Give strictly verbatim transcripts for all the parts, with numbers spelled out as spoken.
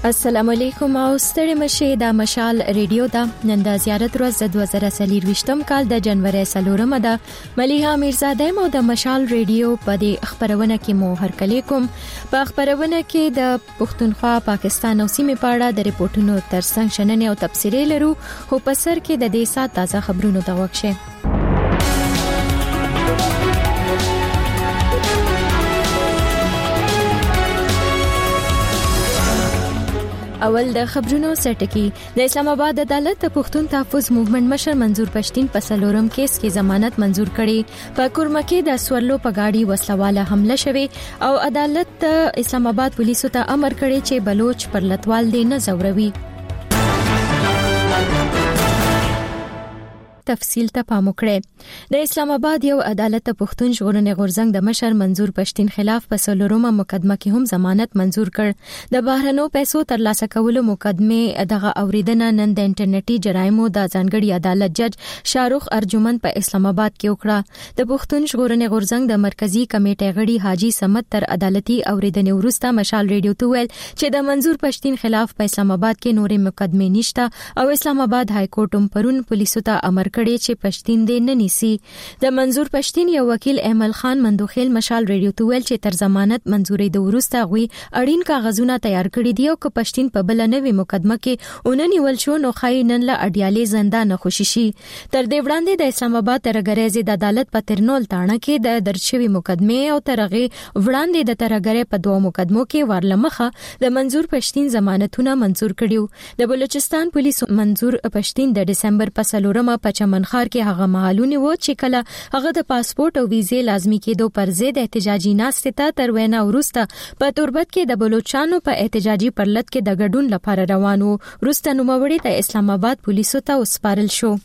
السلام علیکم او ستړي مشه د مشال ریډیو دا نن د زیارت ورځ د دوه زره څلور کال د جنوري څلورمه ده. مليحه میرزاده مو د مشال ریډیو په دې خبرونه کې مو هرکلی کوم. په خبرونه کې د پښتونخوا، پاکستان او سیمې په اړه د ریپورتونو ترڅنګ شننې او تبصرې لرو. خو په سر کې د دې سات تازه خبرونو د وښه اول د خبرونو سرټکی. د اسلام آباد عدالت د پښتون تحفظ موومېنټ مشر منظور پښتين په سلورم کیس کې ضمانت منظور کړي. په کورمکې د سورلو په گاډي وسلواله حمله شوه او عدالت د اسلام آباد پولیسو ته امر کړی چې بلوچ پر لټوال دې نه زوروي. تفصیل ته پام وکړئ. د اسلام آباد یو عدالت پښتون ژغورنې غورځنګ د مشر منظور پښتين خلاف په سلورمه مقدمه کې هم ضمانت منظور کړ. د بهرنو پیسو ترلاسه کولو مقدمه دغه اوریدنه نن د انټرنیټي جرایمو د ځانګړي عدالت جج شاروخ ارجمن په اسلام آباد کې وکړه. د پښتون ژغورنې غورځنګ د مرکزی کمیټې غړي حاجی سمت تر عدالتي اوریدنې وروسته مشال ریډیو ته ویل چې د منظور پښتين خلاف په اسلام آباد کې نورې مقدمه نشته او اسلام آباد های کورټ هم پرون پولیسو ته امر کړی چې پښتين دې نه نیسي. د منظور پښتين یو وکیل احمد خان مندوخیل مشال ریډیو ته ویل چې تر ضمانت منزوري د ورسته غوي اړین کاغذونه تیار کړی دی او که پښتين په بل نوې مقدمه کې اوننی ول شو نو خای نن له اډیالي زندان خوشي شي. تر دې وړاندې د اسلام آباد ترګریزي د عدالت په ترنول تاڼه کې د درشوي مقدمه او ترغه وړاندې د ترګری په دوه مقدمو کې ورلمخه د منظور پښتين ضمانتونه منظور کړیو. د بلوچستان پولیسو منظور پښتين د دسمبر په سلورمه په چمنخار کې هغه مهالونه و چې کله هغه د پاسپورت او ویزې لازمي کېدو پر ضد احتجاجي ناستې ته تر وینا وروسته په توربت کې د بلوچستانو په احتجاجي پرلط کې د ګډون لپاره روانو. وروسته نوموړي د اسلام آباد پولیسو ته وسپارل شو.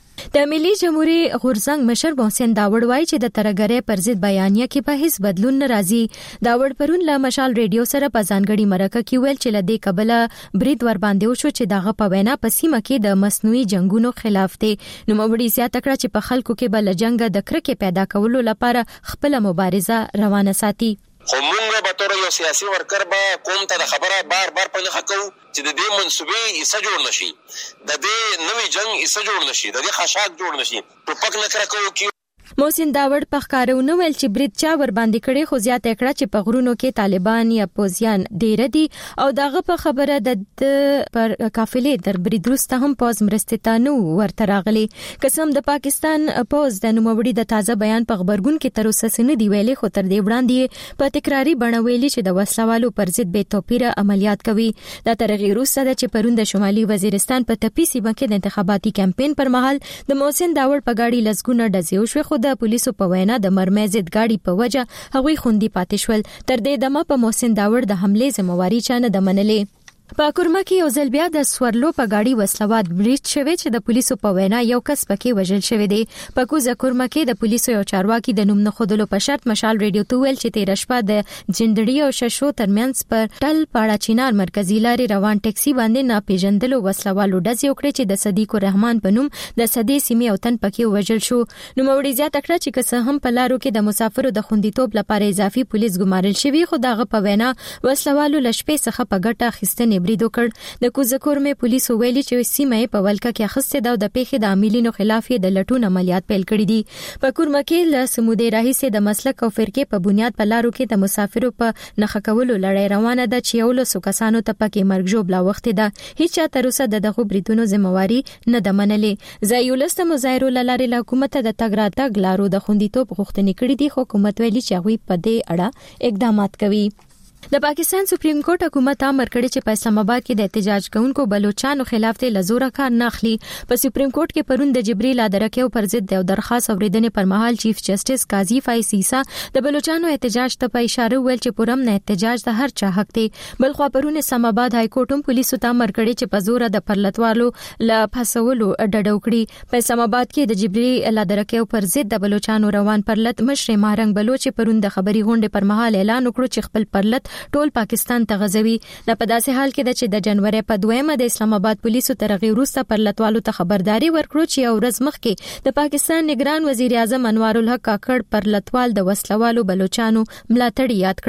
د ملي جمهوریت غورځنګ مشر محسن داوړ وایي چې د ترګری پر ضد بیانیه کې په هیڅ بدلون نه راځي. داوړ پرون له مشال ریډیو سره په ځانګړي مرکه کې ویل چې لدې قبله برید ور باندې وشو چې دغه په وینا په سیمه کې د مصنوعي جنگونو خلاف دی. نو مبړي زیاته کړه چې په خلکو کې بل جنگ د کرکې پیدا کولو لپاره خپل مبارزه روانه ساتي. خو موږ به تر یو سیاسي ورکر به قوم ته د خبره بار بار په نخښه کوو چې د دې منسوبې ایسه جوړ نشي، د دې نوې جنگ ایسه جوړ نشي، د دې خشاک جوړ نشي. ټوپک نه کرکو کې محسن داوړ په ښکارونه ویل چې برید چا ور باندې کړي خو زیاته کړه چې په غرونو کې طالبان یا پوزیان ډیر دي او دغه په خبره د پر قافلې در برید وروسته هم پوز مرستې ته نو ورته راغلي. قسم د پاکستان پوز د نوموړي د تازه بیان په خبرګون کې تر اوسه سن دی ویلي خو تر دې وړاندې په تکراری بڼه ویلي چې د وسلوالو پر ضد به توپیره عملیات کوي. دا ترغیر وروسته چې پرون د شمالي وزیرستان په تپی سیمه کې د انتخاباتي کمپاین پر مهال د محسن داوړ په گاډي لسګونه ډزې وشوه خو د پولیسو په وینا د مرمۍ ضد گاډي په وجه هغوی خوندي پاتې شول. تر دې دمه په محسن داوړ د حمله ذمہواری چانه د منلې. په کورما کې یو ځل بیا د سورلو په گاډي وسلوات برید شوه چې د پولیسو په وینا یو کس پکې وژل شوی دی. په کوزه کورما کې د پولیسو یو چارواکي د نوم نه خودلو په شرط مشال ریډیو ته ویل چې تیر شپه د جندړي او ششو ترمنځ پر ټل پاړه چینار مرکزی لارې روان ټاکسي باندې ناپېژندلو وسلوالو ډزې وکړې چې د صدیق الرحمن په نوم د صدې سیمې او تن پکې وژل شو. نو موري زیاته کړه چې کسه هم په لارو کې د مسافرو د خوندیتوب لپاره اضافي پولیس ګمارل شوی خو دغه په وینا وسلوالو لشپې څخه په ګټه اخیستنې برید وکړ. د کوزکور مې پولیسو ویلي چې سیمه په ولکه کې اخیسته دا د پیښې د عاملینو خلاف د لټون عملیات پیل کړي دي. په کورمکې له سمودې راهیسې د مسلک او فرقې په بنیاد په لارو کې د مسافرو په نخښه کولو لړۍ روانه ده چې یو له سوکسانو ته پکې مرګ ژوبلا وخت ده. هیڅ چا تر اوسه دغه بریدونو ذمہواری نه ده منلې. زایولسته مظاهرو لارې له حکومت د تګ راتګ لارو د خوندیتوب غوښتنې کړې دي خو حکومت ویلي چې هغوی په دې اړه اقدامات کوي. د پاکستان سپریم کورټ حکومت امر کړی چې په اسلام آباد کې د احتجاج کوونکو بلوچستانو خلاف ته لزوره کار نه اخلي. په سپریم کورټ کې پرون د جبريل ادرکیو پر ضد د درخواست اوریدنې پر مهال چیف جسټس قاضي فایز عیسی د بلوچستانو احتجاج ته په اشاره ویل چې پرم نه احتجاج د هر چا حق دی. بل خو پرون اسلام آباد های کورټ هم پولیسو ته امر کړی چې په زور د پرلطوالو ل فسولو ډډه وکړي. په اسلام آباد کې د جبريل ادرکیو پر ضد د بلوچستانو روان پرلط مشر مارنګ بلوچ پرون د خبري غونډې پر مهال اعلان وکړ چې خپل پرلط ټول پاکستان ته غزوي. د په داسې حال کې د چې د جنوري په دویمه د اسلام آباد پولیسو ترغه وروسته پر لټوالو ته خبرداري ورکړو چې ورځ مخکې د پاکستان نگران وزیر اعظم انوار الحق کاکړ پر لټوال د وسلوالو بلوچستانو ملاتړ یاد کړل.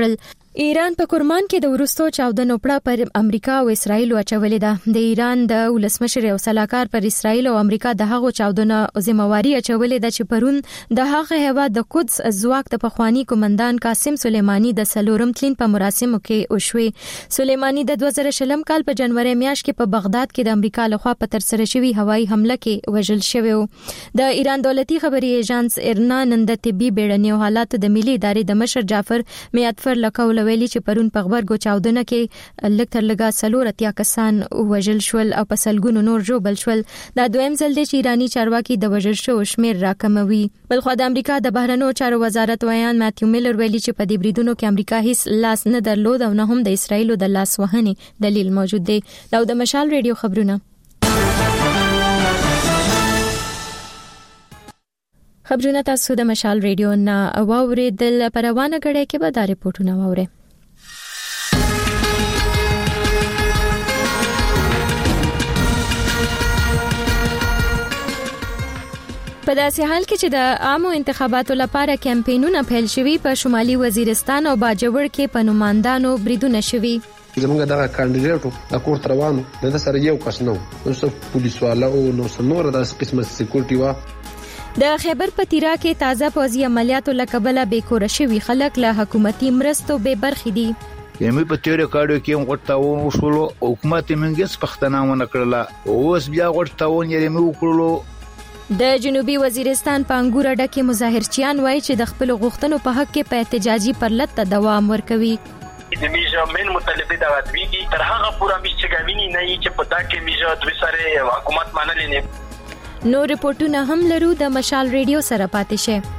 ایران په کرمان کې د ورستو چاودنو پړه پر امریکا او اسرایل اچولې ده. د ایران د ولسمشر او سلاکار پر اسرایل او امریکا د هغو چاودنو ذمہواری اچولې ده چې پرون د هغه هیواد د قدس ځواک د پخوانی کمانډان قاسم سلیمانی د سلورم تلین په مراسمو کې وشوي. سلیمانی د دوه زره شلم کال په جنوري میاشت کې په بغداد کې د امریکا لخوا په تر سره شوی هوایي حمله کې وژل شوی و. د ایران دولتي خبري ایجنس ایرنا نن د طبي بیړنیو حالات د ملي ادارې د مشر جعفر میادفر لکول ویلي چې پرون په خبرګو چاودنه کې لکتر لګا سلور اتیا کسان وژل شول او په سلګونو نور جوړ شول. دا دویم ځل دی چې ایرانی چارواکي د وژل شو شمیر راکموي. بلخو د امریکا د بهرنیو چارو وزارت ویان ماتیو میلر ویلي چې په دې بریدونو کې امریکا هیڅ لاس نه درلود او نه هم د اسرایل د لاس وهنې دلیل موجود دی. دا د مشال ریډیو خبرونه. خبرونه تاسو د مشال ریډیو نه اوریدل پروانه غړې کې به دا ریپورتونه واوري. په داسې حال کې چې د عامو انتخاباتو لپاره کمپاینونه پیل شوي، په شمالي وزیرستان او باجوړ کې په نوماندانو بریدونه شوي. زمونږ دغه کاندیدټو د کور روانو د سره یو کس نو نو څو پولیس والا او نو څنور د قسمه سکیورټي وا. د خیبر پتیرا کې تازه پوځي عملیاتو لکبله بیکور شوي خلک له حکومتي مرستو به برخې دي. یمه په تیرې کاډو کې غټاو وشولو حکومت منګس پښتناونه کړله اوس بیا غټاون یې مې وکړلو. د جنوبي وزیرستان په انګور ډکه مظاهرچیان وایي چې د خپل غوښتنو په حق کې په احتجاجي پرلط دوام ورکوي. د میجا من مطالبه د غدویږي تر هغه پورا میچګامینی نه چې په دا کې میجا د وسره حکومت منلې نه. نو ریپورتونه هم لرو، د مشال ریډیو سره پاتې شه.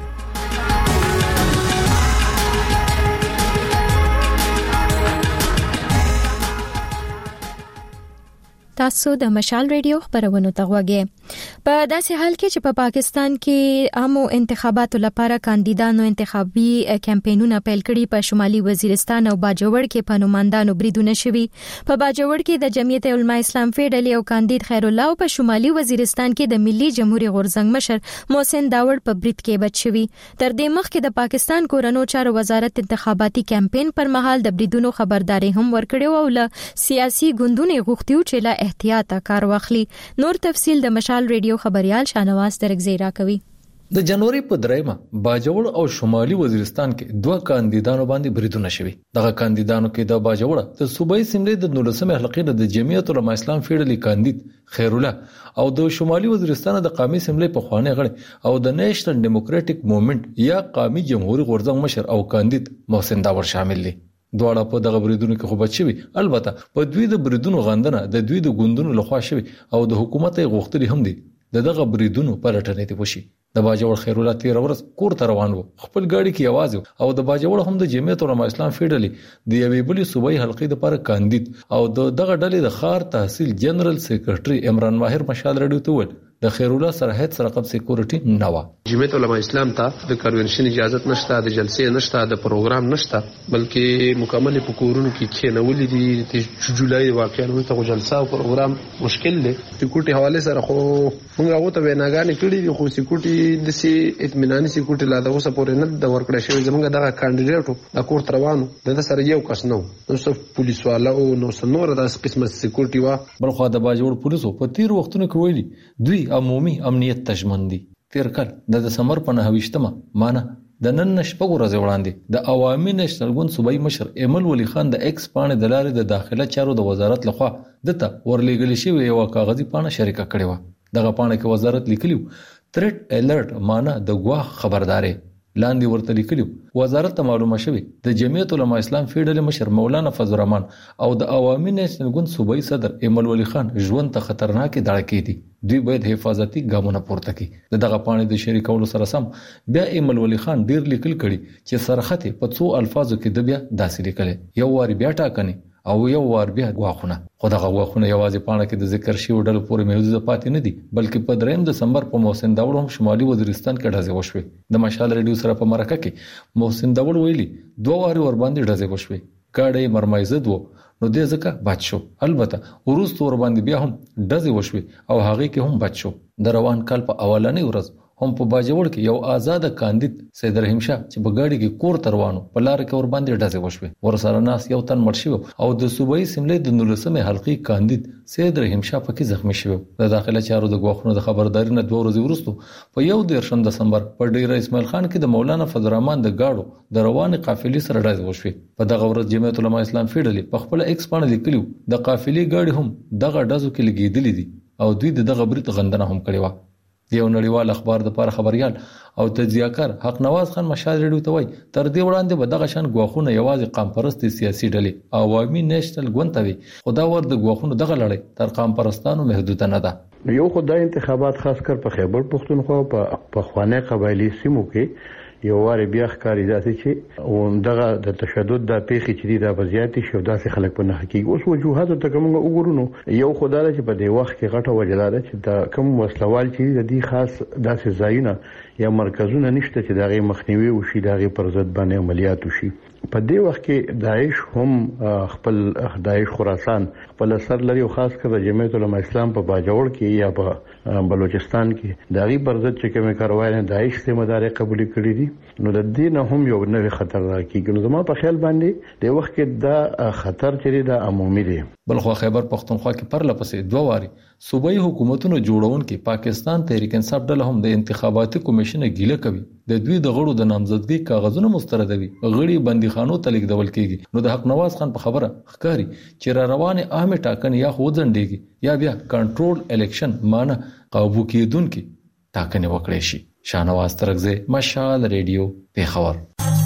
تاسو د مشال ریډیو خبرونه تغوږی. په داسې حال کې چې په پا پاکستان کې عامو انتخاباتو لپاره کاندیدانو انتخابي کمپاینونه پیل کړي، په شمالي وزیرستان او باجوړ کې په نوماندانو بریدونه شوي. په باجوړ کې د جمعیت علماء اسلام فیډرالي او کاندید خیر الله، او په شمالي وزیرستان کې د ملي جمهوریت غورزنګ مشر محسن داوړ په برید کې بچ شوي. تر دې مخکې د پاکستان کورنو چارو وزارت انتخاباتي کمپاین پر مهال د بریدونو خبرداري هم ورکړې او له سیاسي ګوندونو غوښتیو چې له احتیاط کار واخلي. نور تفصیل د مشال ریډیو خبريال شانواز درګزی راکوي. د جنوري په دریمه باجوړ او شمالي وزیرستان کې دوه کاندیدانو باندې بریدونه شوي. دغه کاندیدانو کې د باجوړ د صوبایي سیملې د نولسمه حلقې د جمعیت علماء اسلام فیډرالي کاندید خیر الله او د شمالي وزیرستان د قومي سیملې په خوانه غړي او د نېشنل ډیموکراټک موومېنټ یا قومي جمهوریت غورځنګ مشر او کاندید محسن داوړ شامل دي. دواړه په دغه بریدونو کې خو بچوي. البته په دوی د بریدونو غندنه د دوی د ګوندونو لخوا شوی او د حکومت غوښتنې هم دي د دغه بریدونو پر اټنې ته وشي. د باجوړ خیر الله تیر ورځ کور ته روان وو، خپل ګاډي کې आवाज او د باجوړ هم د جمعیت علماء اسلام فیډرالي د یوې بلې صوبایي حلقې لپاره کاندید او د دغه ډلې د خار تحصیل جنرال سیکریټري عمران ماهر مشال رډیو ته ول د خیر الله سره هیڅ رقم سکیورټي نه و. جمعیت علماء اسلام ته د کنونشن اجازه نشته، د جلسې نشته، د پروګرام نشته، بلکې مکمل په کورونو کې کېنولې دي. د جولای واقعا ته جلسه او پروګرام مشکل دی. سکیورټي حواله سره خو موږ هغه ته ویناګانې کړې دي، خو سکیورټي د سي اطمیناني سکیورټي لا د اوسه پورې نه د ورکړې شوی. زمونږ دغه کاندیدټو د کور روانو د سره یو کس نو نو څو پولیس والا او نو څنور د قسمه سکیورټي وا. بلخو د باجوړ پولیسو په تیر وختونو کې ویلي دوی عمومي امنیت تضمین دي. تیر کال د دسمبر په نهه مانه د نن شپږ ورځې وړاندې د عوامي نېشنل ګوند صوبایي مشر ایمل ولی خان د ایکس پاڼې د لارې د داخله چارو د وزارت لخوا دته ورلېږل شوی یو کاغذي پاڼه شریکه کړې و. دغه پاڼه کې وزارت لیکلیو تھریټ الرټ مانه د ګواښ خبرداري لاندې ورته لیکلیو. وزارت ته معلومه شوی د جمعیت علماء اسلام فیډرالي مشر مولانا فضل الرحمن او د عوامي نېشنل ګوند صوبایي صدر ایمل ولی خان ژوند ته خطرناک دړکې دي. دوی باید حفاظتي ګامونه پورته کړي. دغه پاڼې د شریکولو سره سم بیا ایمل ولی خان ډیر لیکل کړي چې سرخته په څو الفاظو کې د بیا داسې لیکل یو واری بیا ټاکني او یو وار بیا غواخونه. خو دغه غواخونه یوازې پاڼه کې د ذکر شوی ډول پورې محدود پاتې نه دي، بلکې په دریم دسمبر په محسن داوړ هم شمالي وزیرستان کې ډزې وشوي. د مشال ریډیو سره په مرکه کې محسن داوړ ویلي دوه واری ور باندې ډزې وشوي، ګاډي مرمایزد وو نو دې ځکه بچ شو. البته ورست ور باندې بیا هم ډزې وشوي او هغه کې هم بچ شو. د روان کال په اولنۍ ورځ هم په باجوړ کې یو آزاد کاندید سید رحیم شاه چې په ګاډي کې کور تروانو په لار کې ور باندې ډزې وشوه ورسره ناس یو تن مړ شو او د صوبایي سیملې د نولسمې حلقې کاندید سید رحیم شاه پکې زخمی شو د داخله چارو د غواخونو د خبرداري نه دوه ورځې وروسته په یو دیرشم دسمبر په ډیره اسماعیل خان کې د مولانا فضل الرحمن د گاډو د روانې قافلې سره ډزې وشوه په دغه ورځ جمعیت العلماء اسلام فیډرالي په خپل ایکس باندې لیکلو د قافلې گاډي هم دغه ډزو کې لګیدلې دي او دوی دغه برید غندنه هم کړې و یو نړیوال اخبار د پاره خبريال او تجزیه‌کار حق نواز خان مشال ریډیو ته وای تر دې وړاندې به دغه شان غواخونه یوازې قام پرست سیاسي ډلې عوامي نېشنل ګوندوي خدا ور د غواخونو دغه لړۍ تر قام پرستانو محدود نه ده یو خدای انتخابات خاص کر په خیبر پختونخوا په خوانه قبایلی سیمو کې یو واره بیا ښکاری ذاتي چې دغه د تشدد د پیخي چې د وضعیت شو داسې خلک په نه حقیقت اوس وجوهات ته کوم وګورونو یو خدای چې په دې وخت کې غټه وجلاده چې د کوم وسلوال چې د دې خاص داسې ځایونه یا مرکزونه نشته چې دغه مخنیوي وشي دغه پر ضد باندې عملیات وشي په دې وخت کې داعش هم خپل داعش خراسان خپل سر لري او خاص کر جمعیت العلماء اسلام په باجوړ کې یا په بلوچستان کې دغه پر ضد چې کوم کاروای داعش ذمہ داري قبول کړی دي نو د دې نه هم یو نوې خطر راکېږي نو زما په خیال باندې د وخت کې دا خطر چې دا عمومي دی بلخو خیبر پختونخوا کې پر لپسې دوه واري صوبایي حکومتونو جوړون کې پاکستان تحریک انصاف ډله هم د انتخاباتي کمیشن ګیله کوي د دوی د غړو د نامزدګۍ کاغذونه مستردوي غړي بنديخانو ته لیږدول کیږي نو د حق نواز خان په خبره ښکاری چې را روانه اهمه ټاکنې یا خو ځنډيږي یا بیا کنټرول الیکشن معنی قابو کېدونکي ټاکنې وکړي شي شاهنواز ترغزه مشال ریډیو پیښور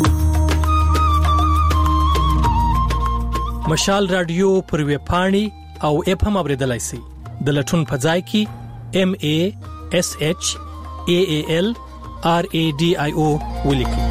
مشال رادیو پر وی پاڼي او اپ هم اوریدلای شي د لټون په ځای کې ام ا اس اچ ا ا ال ار ا ډي آی او ولیکي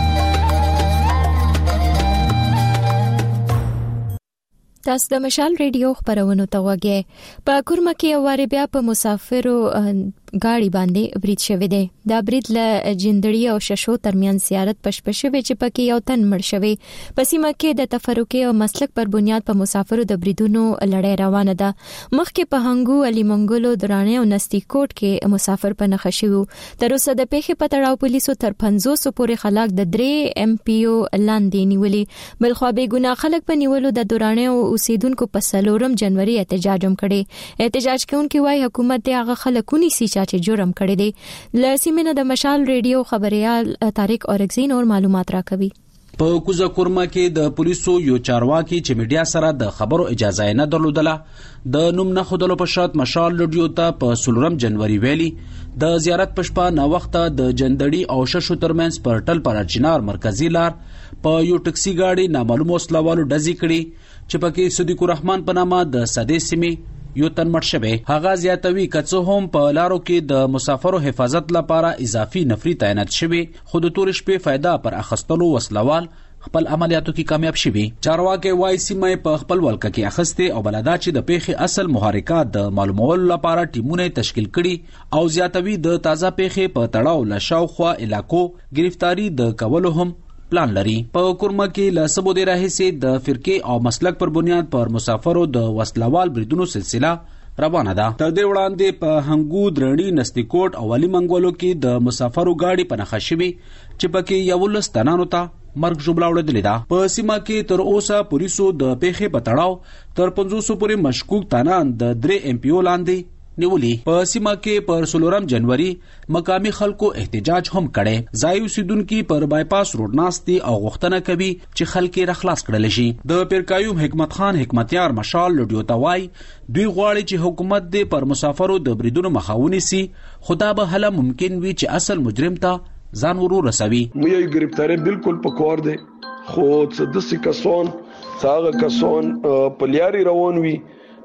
تاسو د مشال ریډیو خبرونه ته وګورئ په کورمه کې واره بیا په مسافرو गाड़ी باندې برید شوی دی دا برید له جندړي او ششو ترمیان زیارت پشپشوي چې پکې یو تن مړ شوی پسیمه کې د تفرقه او مسلک پر بنیاد په مسافرو د بریدونو لړۍ روانه ده مخکې په هنګو علي منګلو درانه او نستي کوټ کې مسافر په نخښ شو تر اوسه د پیښې په تړاو پولیسو تر پنځوس پورې خلاق د درې ام پی او لاندې نیولې بل خو به ګناه خلک په نیولو د درانه او اوسیدونکو په سلورم جنوري احتجاج هم کړي احتجاج کوونکي وايي حکومت د هغه خلکونی سي چې جرم کړی دی لسیمنه د مشال ریډیو خبريال طارق اورګزین اور معلومات راکوي په کوزه کورما کې د پولیسو یو چارواکي چې میډیا سره د خبرو اجازه نه درلودله د نوم نه خودلو په شرط مشال ریډیو ته په سلورم جنوري ویلي د زیارت پښپا نو وخت د جندړي او ششو ترمنځ پر ټل پر چنار مرکزی لار په یو ټکسي گاډي نامعلوم وسلوالو ډزې کړي چې پکې صدیق الرحمن په نامه د سدې سیمې یو تن مړ شوی هغه زیاتوي کڅو هم په لارو کې د مسافرو حفاظت لپاره اضافي نفري تعینات شوی خود تور شپې فائدہ پر اخستلو وسلوال خپل عملیاتو کې کامیاب شوی چارواکي وای سیمه په خپل ولکه کې اخسته او بلدا چې د پیښې اصل محرکات د معلومولو لپاره ټیمونه تشکیل کړي او زیاتوي د تازه پیښې په تړاو لشاوخوا علاقو گرفتاری د کولو هم پلان لري په کورما کې له سبو د راهسي د فرقې او مسلک پر بنیاد پر مسافرو د وسلوال بریدونو سلسله روانه ده تر دې وړاندې په هنګو درړي نستیکوټ او علي منګولو کې د مسافرو گاډي په نخښوي چې پکې یو لستانانو ته مرګ جوړه وړل ده په سیمه کې تر اوسه پولیسو د پیښې په تړاو تر پنځوس پورې مشکوک تانان د درې ام پی او لاندې نیولي په سیمه کې پر سلورم جنوري مقامی خلکو احتجاج هم کړي ځای اوسیدونکو پر بایپاس روډ ناستي او غوښتنه کوي چې خلک یې رخلاص کړل شي د پیرکایوم حکمت خان حکمتیار مشال لډیو توای دوی غواړي چې حکومت دې پر مسافرو د بریدونو مخاوني سي خدا به هله ممکن وي چې اصل مجرم ته ځان ورور رسوي مې گرفتاری بالکل پکور دي خو څه د سکسون څاغه کسون په لیاري روان وي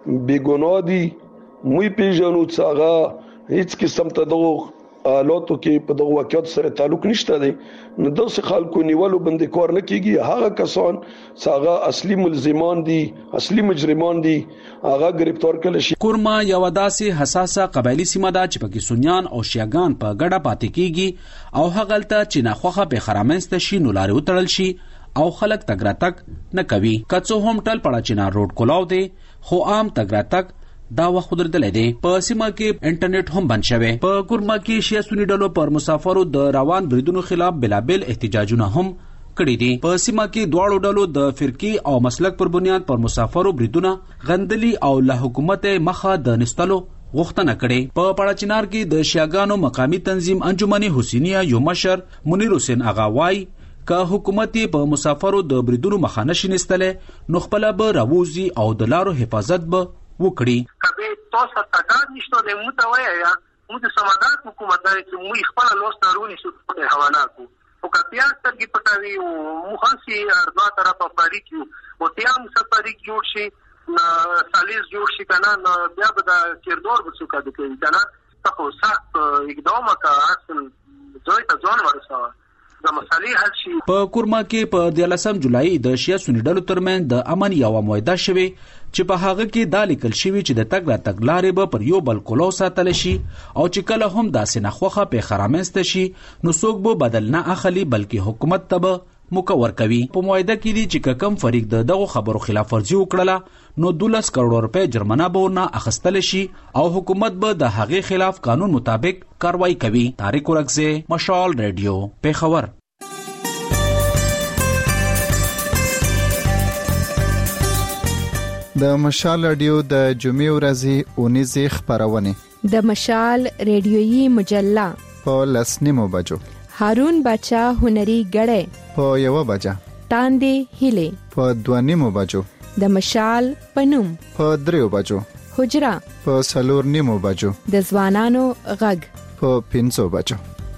بیګونو دي موي پیژنو څنګه هیڅ قسم ته دغه حالاتو کې په دغه واقعیت سره تعلق نشته دی نو دغه خلکو نیولو باندې کار نه کیږي هغه کسان څنګه اصلي ملزمان دي اصلي مجرمان دي هغه گرفتار کړل شي کورما یو داسې حساسه قبایلی سیمه ده چې پکې سنیان او شیعاګان په ګډه پاتې کیږي او هغه لته چې ناخوخه به خرامنست شي نو لاري وتړل شي او خلک تګراتک نه کوي کڅو هم ټل پړه چینا روډ کولاو دي خو عام تګراتک دا وخت درلودل دي. په سیمه کې انټرنیټ هم بند شوی. په کورما کې شیا سنی ډلو پر مسافرو د روان بریدونو خلاف بلابل احتجاجونه هم کړي دي. په سیمه کې دواړو ډلو د فرقې او مسلک پر بنیاد پر مسافرو بریدونه غندلي او له حکومت مخه د نستلو غوښتنه کړې. په پړاچینار کې د شیاګانو مقامی تنظیم انجمن حسینیه یو مشر منیر حسین اغا وای که حکومت په مسافرو د بریدونو مخه نشي نستله نو خپل به راوځي او د لارو حفاظت به وکړي. کبه تاسو تاګار نشته د متویا مو د سمادات حکومت دای چې مو خپل لوس دارونی شو په حواله کو او کپیا سترګي پټاوي او مخانسي ارضا طرفه فاریکي او تیام سفاریک جوړ شي سالیز جوړ شي کنه نو بیا به د کیردور بڅو کا د کوي کنه تاسو سخت اقدام کا اصل دوی ته ځان ورسوه د مسالې حل شي. په کورما کې په دیلسم جولای د شیا سنی ډلو ترمن د امن یو معاهده شوه چې په هغه کې دا لیکل شوی چې د تګ را تګ لارې به پر یو بل کولو ساتل شي او چې کله هم داسې نخوخه په خرامست شي نو څوک به بدل نه اخلي بلکې حکومت ته مکور کوي. په معاهده کې دي چې کم فریق د دغه خبرو خلاف ورزي وکړه نو دولس کروڑ روپے جرمانه به ورنه اخستل شي او حکومت به د هغې خلاف قانون مطابق کاروایی کوي. طارق ورکزه، مشال ریډیو، پیښور. د مشال رادیو د جمعې ورځې اونیزې خبرونه د مشال ریډیویي مجله په لسنیمو بجو، هارون بچا هنري غړې په یو بجا، تاندې هیله په دوانیمو بجو، د مشال پنوم په دریو بجو، حجرا په سلور نیمو بجو، د ځوانانو غږ په پنځو بجو.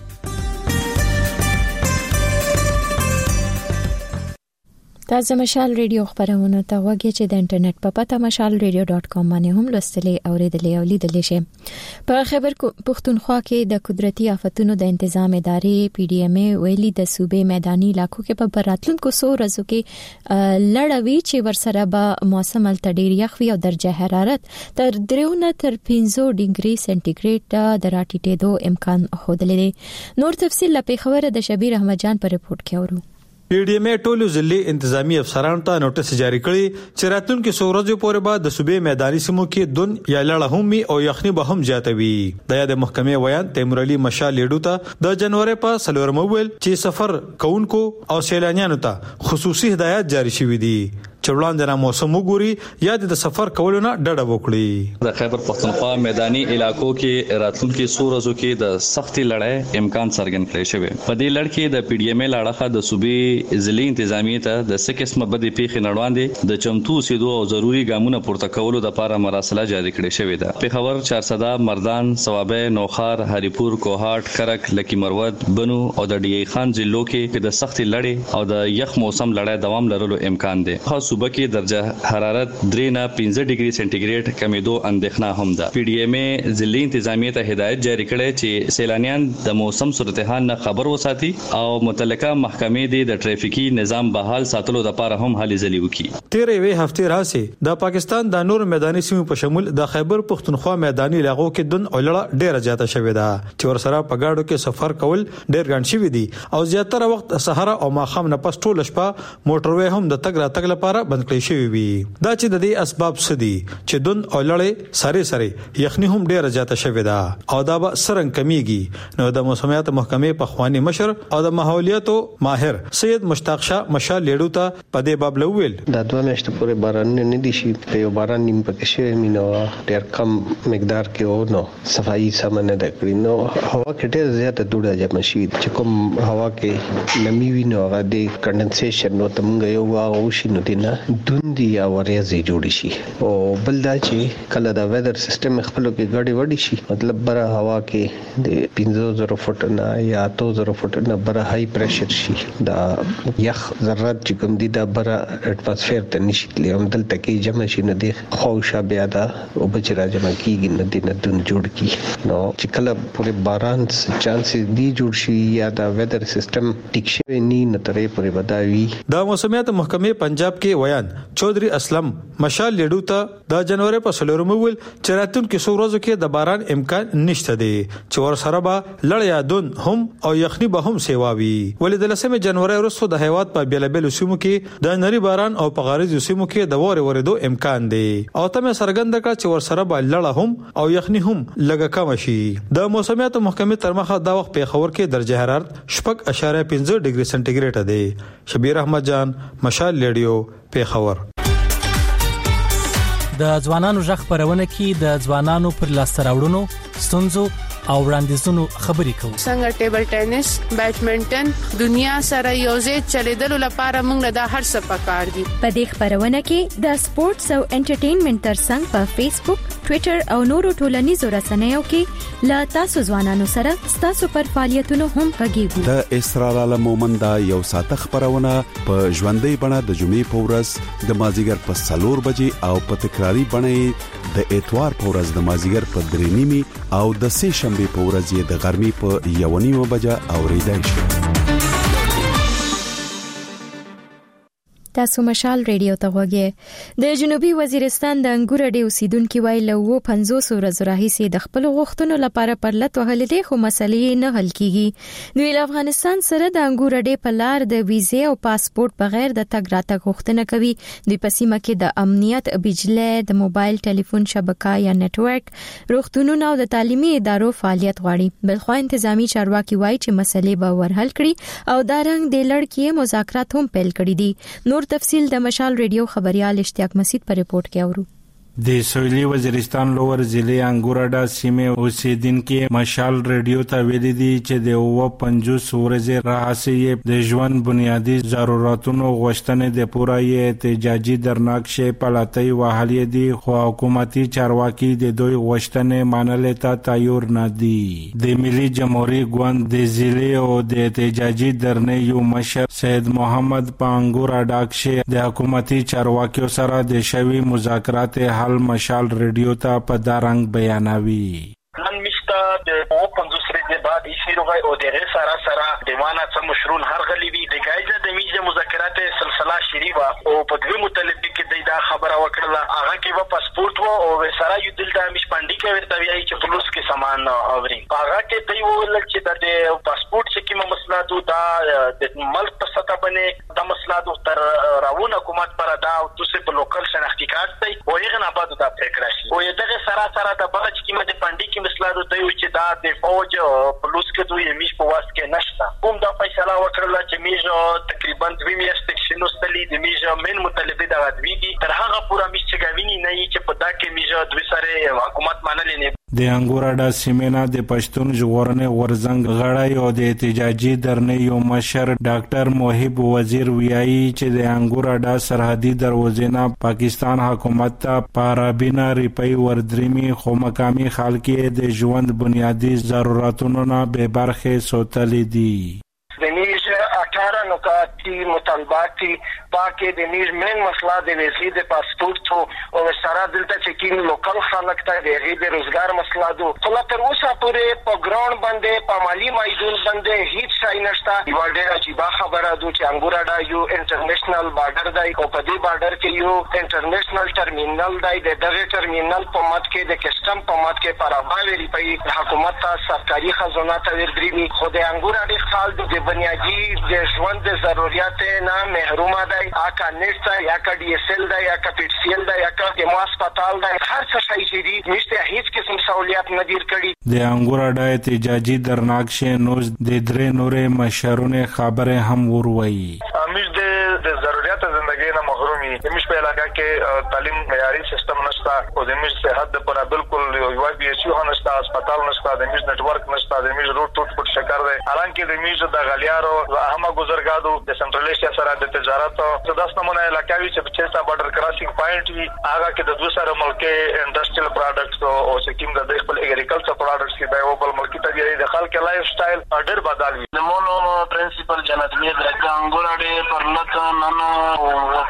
تاسو مشال ریډیو خبرونه ته وګورئ چې د انټرنیټ په پته مشال ریډیو ډاټ کام باندې هم لوستلې او ریډلې او لیدلې شي. په خیبر پختونخوا کې د قدرتي آفتونو د تنظیم ادارې پی ډی ایم ای ویلي د صوبې میداني علاقو کې په راتلونکو څو ورځو کې لړوي چې ورسره به موسم التډیر یخ وي او درجه حرارت تر درېونه تر پنځه ډیګري سنټیګریډ د راټیټېدو امکان خوده. نور تفصیل لپاره خبره د شبیر احمد جان په ریپورت کې اورو. پی ډی ایم ای ټولو ضلعي انتظامی افسرانو ته نوټس جاری کړی چې راتلونکو څو ورځې پورې به د صوبې میداني سیمو کې دون یا لړه هم او یخني به هم زیاتوي. د یاد محکمې ویان تیمور علي مشال لیډو ته د جنوري په سلورم ویل چې سفر کوونکو او سیلانیانو ته خصوصي هدایت جاری شوې دي چې وړاندې را موسم وګوري یا د سفر کولو نه ډډه وکړي. د خیبر پختونخوا میداني علاقو کې راتلونکو څو ورځو کې د سختي لړۍ امکان څرګند کړی شوی. په دې لړ کې د پی ډی ایم ای لاړه د صوبې ضلعي انتظامیه ته د سکسمه بدی پیښې نړواندې د چمتو سیدو او ضروری ګامونه پورته کولو د لپاره مراسله جاری کړې شوې ده. پیښور، چارسده، مردان، صوابه، نوخار، هریپور، کوهاټ، کرک، لکی مروت، بنو او د ډی ای خان ضلعو کې د سختي لړۍ او د یخ موسم لړۍ دوام لرلو امکان دی. خاص صوبه کې درجه حرارت درې نه پنځه ډیګري سنټیګریډ کمیدو اندېښنه هم ده. پی ډی ایم ای ضلعي انتظامیه ته هدایت جاری کړي چې سیلانیان د موسم صورتحال نه خبر وساتي او متعلقه محکمې د ټریفیکي نظام بحال ساتلو لپاره هم هلې ځلې وکړي. تیرې هفته راځي د پاکستان د نور میداني سیمو په شمول د خیبر پختونخوا میداني علاقو کې دن او لړه ډیره زیاته شوې ده چې ورسره په گاډو کې سفر کول ډیر ګڼ شوی دي او زیاتره وخت سحر او ماخام نه پس ټول شپه موټروي هم د تګ را تګ لپاره بند کړی شوی وي. دا چې د دې اسباب سدي چې دن او لړه سره سره یخني هم ډیره زیاته شوې ده او دا به سرنګ کمیږي. نو د موسمیات محکمې په خواني مشر او د ماحولیاتو ماهر سید مشتاق شاه مشال لیډو ته په دې باب لویل دا دوه میاشتې پورې باران نه دي شي ته یو باران نیم پکې شوی مینو ډېر کم مقدار کې او نو صفایي سامان نه کړی نو هوا کې ډېر زیاته دوړه جمع شي چې کوم هوا کې نمی وینو هغه د کنډنسیشن نو تمغه یو واغ شي نو دینه دوندي یا ورېزي جوړ شي او بل دا چې کله دا ویدر سیستم خپل کې ګډي وډي شي مطلب بره هوا کې د پنځه زره فوټ نه یا اته زره فوټ نه بره هاي پریشر شي دا یخ ذرات چې کوم دي د بره اټماسفیر ته نشي هم دلته کې جمع شي نه دي خوشا بیا دا او بچ را جمع کیږي نه دي نه دون جوړ کی نو چې کله پورې باران چانسز دی جوړ شي یا دا ویدر سیستم ټیک شوی نه نه ترې پورې بداوي. د موسمیات محکمې پنجاب کې کې ویان چودري اسلم مشال لیډو ته د جنوري په سلورم ویل چې راتلونکو څو ورځو کې د باران امکان نشته دی چې ور سره به لړ یادون هم او یخني به هم سیواوي ولې د لسمه جنوري وروسته د هیواد په بیلابل سیمو کې د نری باران او په غاریزو سیمو کې د وره ورېدو امکان دی او تمه سرګند کړه چې ور سره به لړ هم او یخني هم لګه کم شي د موسمیات محکمې تر مخه دا وخت په خبر کې درجه حرارت شپږ اشاریه پنځه ډیګري سنټیګریډ دی شبیر احمد جان مشال لیډیو په خبر د ځوانانو ژغ خبرونه کې د ځوانانو پر لاسته راوړنو ستونزو او وړاندیزونو خبرې کوو څنګه ټیبل ټینس بیډمنټن دنیا سره یوځای چلیدلو لپاره موږ له هر څه پکار دي په دې خبرونه کې د سپورتس او انټرټینمنټ ترڅنګ په فیسبوک ټوئیټر او نورو ټولنیزو رسنیو کې لا تاسو ځوانانو سره تاسو پر فعالیتونو هم غږیږو د اسرار عالم مومندا یو ساته خبرونه په ژوندۍ بڼه د جمعې په ورځ د مازیګر په سلور بجې او په تکراری بڼه د اتوار په ورځ د مازیګر په درې نیمي او د سه شنبه په ورځ د غرمې په یو نیمه بجه اوریدای شي تاسو مشال ریډیو ته غوږی د جنوبي وزیرستان د انګور ډیو سیدونکو ویل وو پنځوس ورځې راهیسې د خپل غوښتنو لپاره پرلط وهل دي خو مسلې نه حل کیږي دوی له افغانستان سره د انګور ډیو په لار د ویزه او پاسپورت بغیر د تګ راتګ غوښتنه کوي دوی په سیمه کې د امنیت بجلی د موبایل ټلیفون شبکه یا نتورک روغتونونو او د تعلیمي ادارو فعالیت غواړي بلخو انتظامی چارواکي وایي چې مسلې به ورحل کړي او دا رنګ د لړ مذاکرات هم پیل کړي دي نور تفصیل د مشال ریډیو خبريال اشتیاق مسعود پر ریپورت کې اورو د سویلي وزیرستان لوور ضلع انګوراډا سیمه اوسیدونکو مشال ریډیو ته ویلي دي چې د او پنځوس ورځې راهیسې د ژوند بنیادی ضرورتونو غوښتنې د پوره احتجاجي درناک شي پلاتای وهلې دي خو حکومتي چارواکي د دوی غوښتنې منلې ته تیار نه دي د ملي جمهوریت ګوند د ضلع او د احتجاجي درنې یو مشر سید محمد پانګوراډا کې د حکومتي چارواکیو سره د شوی مذاکرات حل مشال ریډیو ته په دارنګ بیانوي نن مشته د او پنځوس ورځې بعد ایشیروغای او د غیر سره سره دیوانه څه مشرون هر غلی وی د گایزه د میجه مذاکرات سلسله شریفه او په دوی متعلق کې دا خبره وکړه هغه کې و پاسپورت و او سره یو دل د مش پاندې کې ورته ویای چې پولیس کې سامان اوري هغه کې دی ویل چې د پاسپورت چې کومه مسله دو دا د ملک په سطح باندې د مسله دو تر راون حکومت پر دا او تاسو په لوکل شناختی کارت دی او یې نه بعد دا فکر شي او دغه سره سره د بل چې کومه د پاندې کې مسله دو دی چې دا د فوج پولیس کې دوی میش په واس کې نشته کوم دا فیصله وکړه چې میجو تقریبا دوه میاشتې شنو ستلې د میجو من مطالبه د غدوی تر هغه پورا میش چې غویني نه چې په دا کې میجو دوی سره حکومت منلې نه د انګوراډا سیمه د پښتون ژغورنې ورزنګ غړی او د احتجاجي درنې یو مشر ډاکټر موهب وزیر ویایي چې د انګوراډا سرحدي دروازې نه پاکستان حکومت ته پارابینا ریپای وردريمي خو مقامي خلک د ژوند بنیادی ضرورتونو نه به برخه سوتلې دي د نیش اٹھارہ نکاتی مطالباتی پاکه د نیش من مسله د ویزې د پاسپورت او سره دلته چې کین لوکل خلک ته د غیر روزګار مسله دو خو تر اوسه پورې په ګراوند باندې په مالی میدان باندې هیڅ شای نشته یو ډېر عجیب خبره ده چې انګوراډا یو انټرنیشنل بارډر دی او په دې بارډر کې یو انټرنیشنل ټرمینل دی د دغه ټرمینل په مات کې د کسٹم په مات کې پراوی ریپای حکومت ته سرکاري خزانه ته ورځي خو د انګوراډا خال د بنیادی د ژوند د ضرورت نه محروم دی اکا نشته یا کا ډي اس ال دی یا کا پی ټي ال دی یا کا د هسپتال دی هر څه شي چې دي نشته هیڅ قسم سہولیت نه دیر کړي د انګوراډا احتجاجي درناک شه نو د درې نورې مشرونه خبره هم وروي امیر د ضرورت ژوندۍ نه محرومي مش په علاقہ کې تعلیم معیاري سیستم نشته او د مش صحت پر بالکل یو بي اس یو نشته هسپتال نشته د مش نتورک نشته د مش روټ ټوټ پټ شکر دی حالانکه د مش د غلیارو اهمه گزارګادو د سنټرل ایشیا سره د تجارت او داس نمونه علاقوي چې په چیستا بارډر کراسینګ پوینټ وي هغه کې د دوه سره ملک انډستریل پروډکټس او سکیم د خپل اګریکلچر پروډکټس کې د یو بل ملک ته د خلک لایف سټایل ډېر بدل وي د مونو پرنسپل جنت میر د انګوراډي پرلط نن او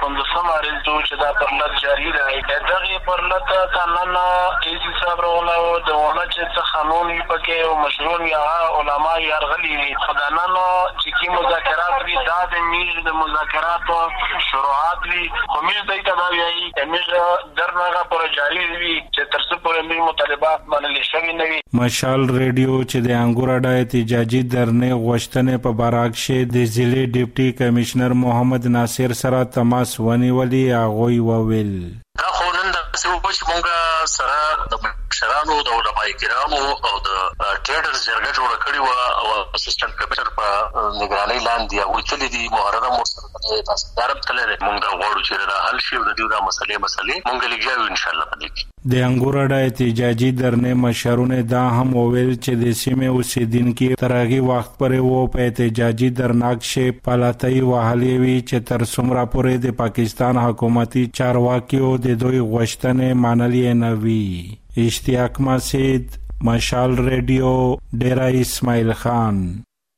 پنځوسم عارض جو چې دا پرلط جاری دی دغه پرلط قانون ای سی صاحب راغلو د ونه چې څه قانون وي پکې او مشروع وي هغه علما یې ارغلي وي خدانانو چې کی مذاکرات وي دا د میز د مذاکراتو شروعات وي خو میز دای ته دا وایي میز درنګه پر جاری وي چې تر څو پورې می مطالبات باندې شوي نه وي. مشال ریډیو چې د انګور اډا احتجاجي درنه غوښتنې په باراکشه د ضلع ډیپټي کمشنر محمد ناصر سره تماس ونیولي هغه وویل دا خو نن د چې مونږ سره د مشرانو د علماء کرامو او د ټریډرز جرګه جوړه کړې و او اسسټنټ کمشنر په نگرانۍ لاندې هغوی تللي دي محرم ورسره تاسو دارم تللی دی مونږ دا غواړو چې دا حل شي او د دوی دا مسلې مسلې مونږ لګیا یو انشاءالله په دې کې. د انګور اډا احتجاجي درنه مشرونه دا هم وویل چې د سیمې اوسیدونکو تر هغه وخت پورې وو په احتجاجي درناک شي پالاتای وهلې وی چې تر څومره پورې د پاکستان حکومتي چارواکیو د دوی غوښتنې منلې نه وي. اشتیاق مسجد مشال ریډیو ډیرا اسماعیل خان.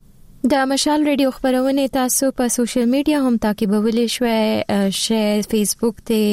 د مشال ریډیو خبرونه تاسو په سوشل میډیا هم تعقیبولی شوي شیر فیسبوک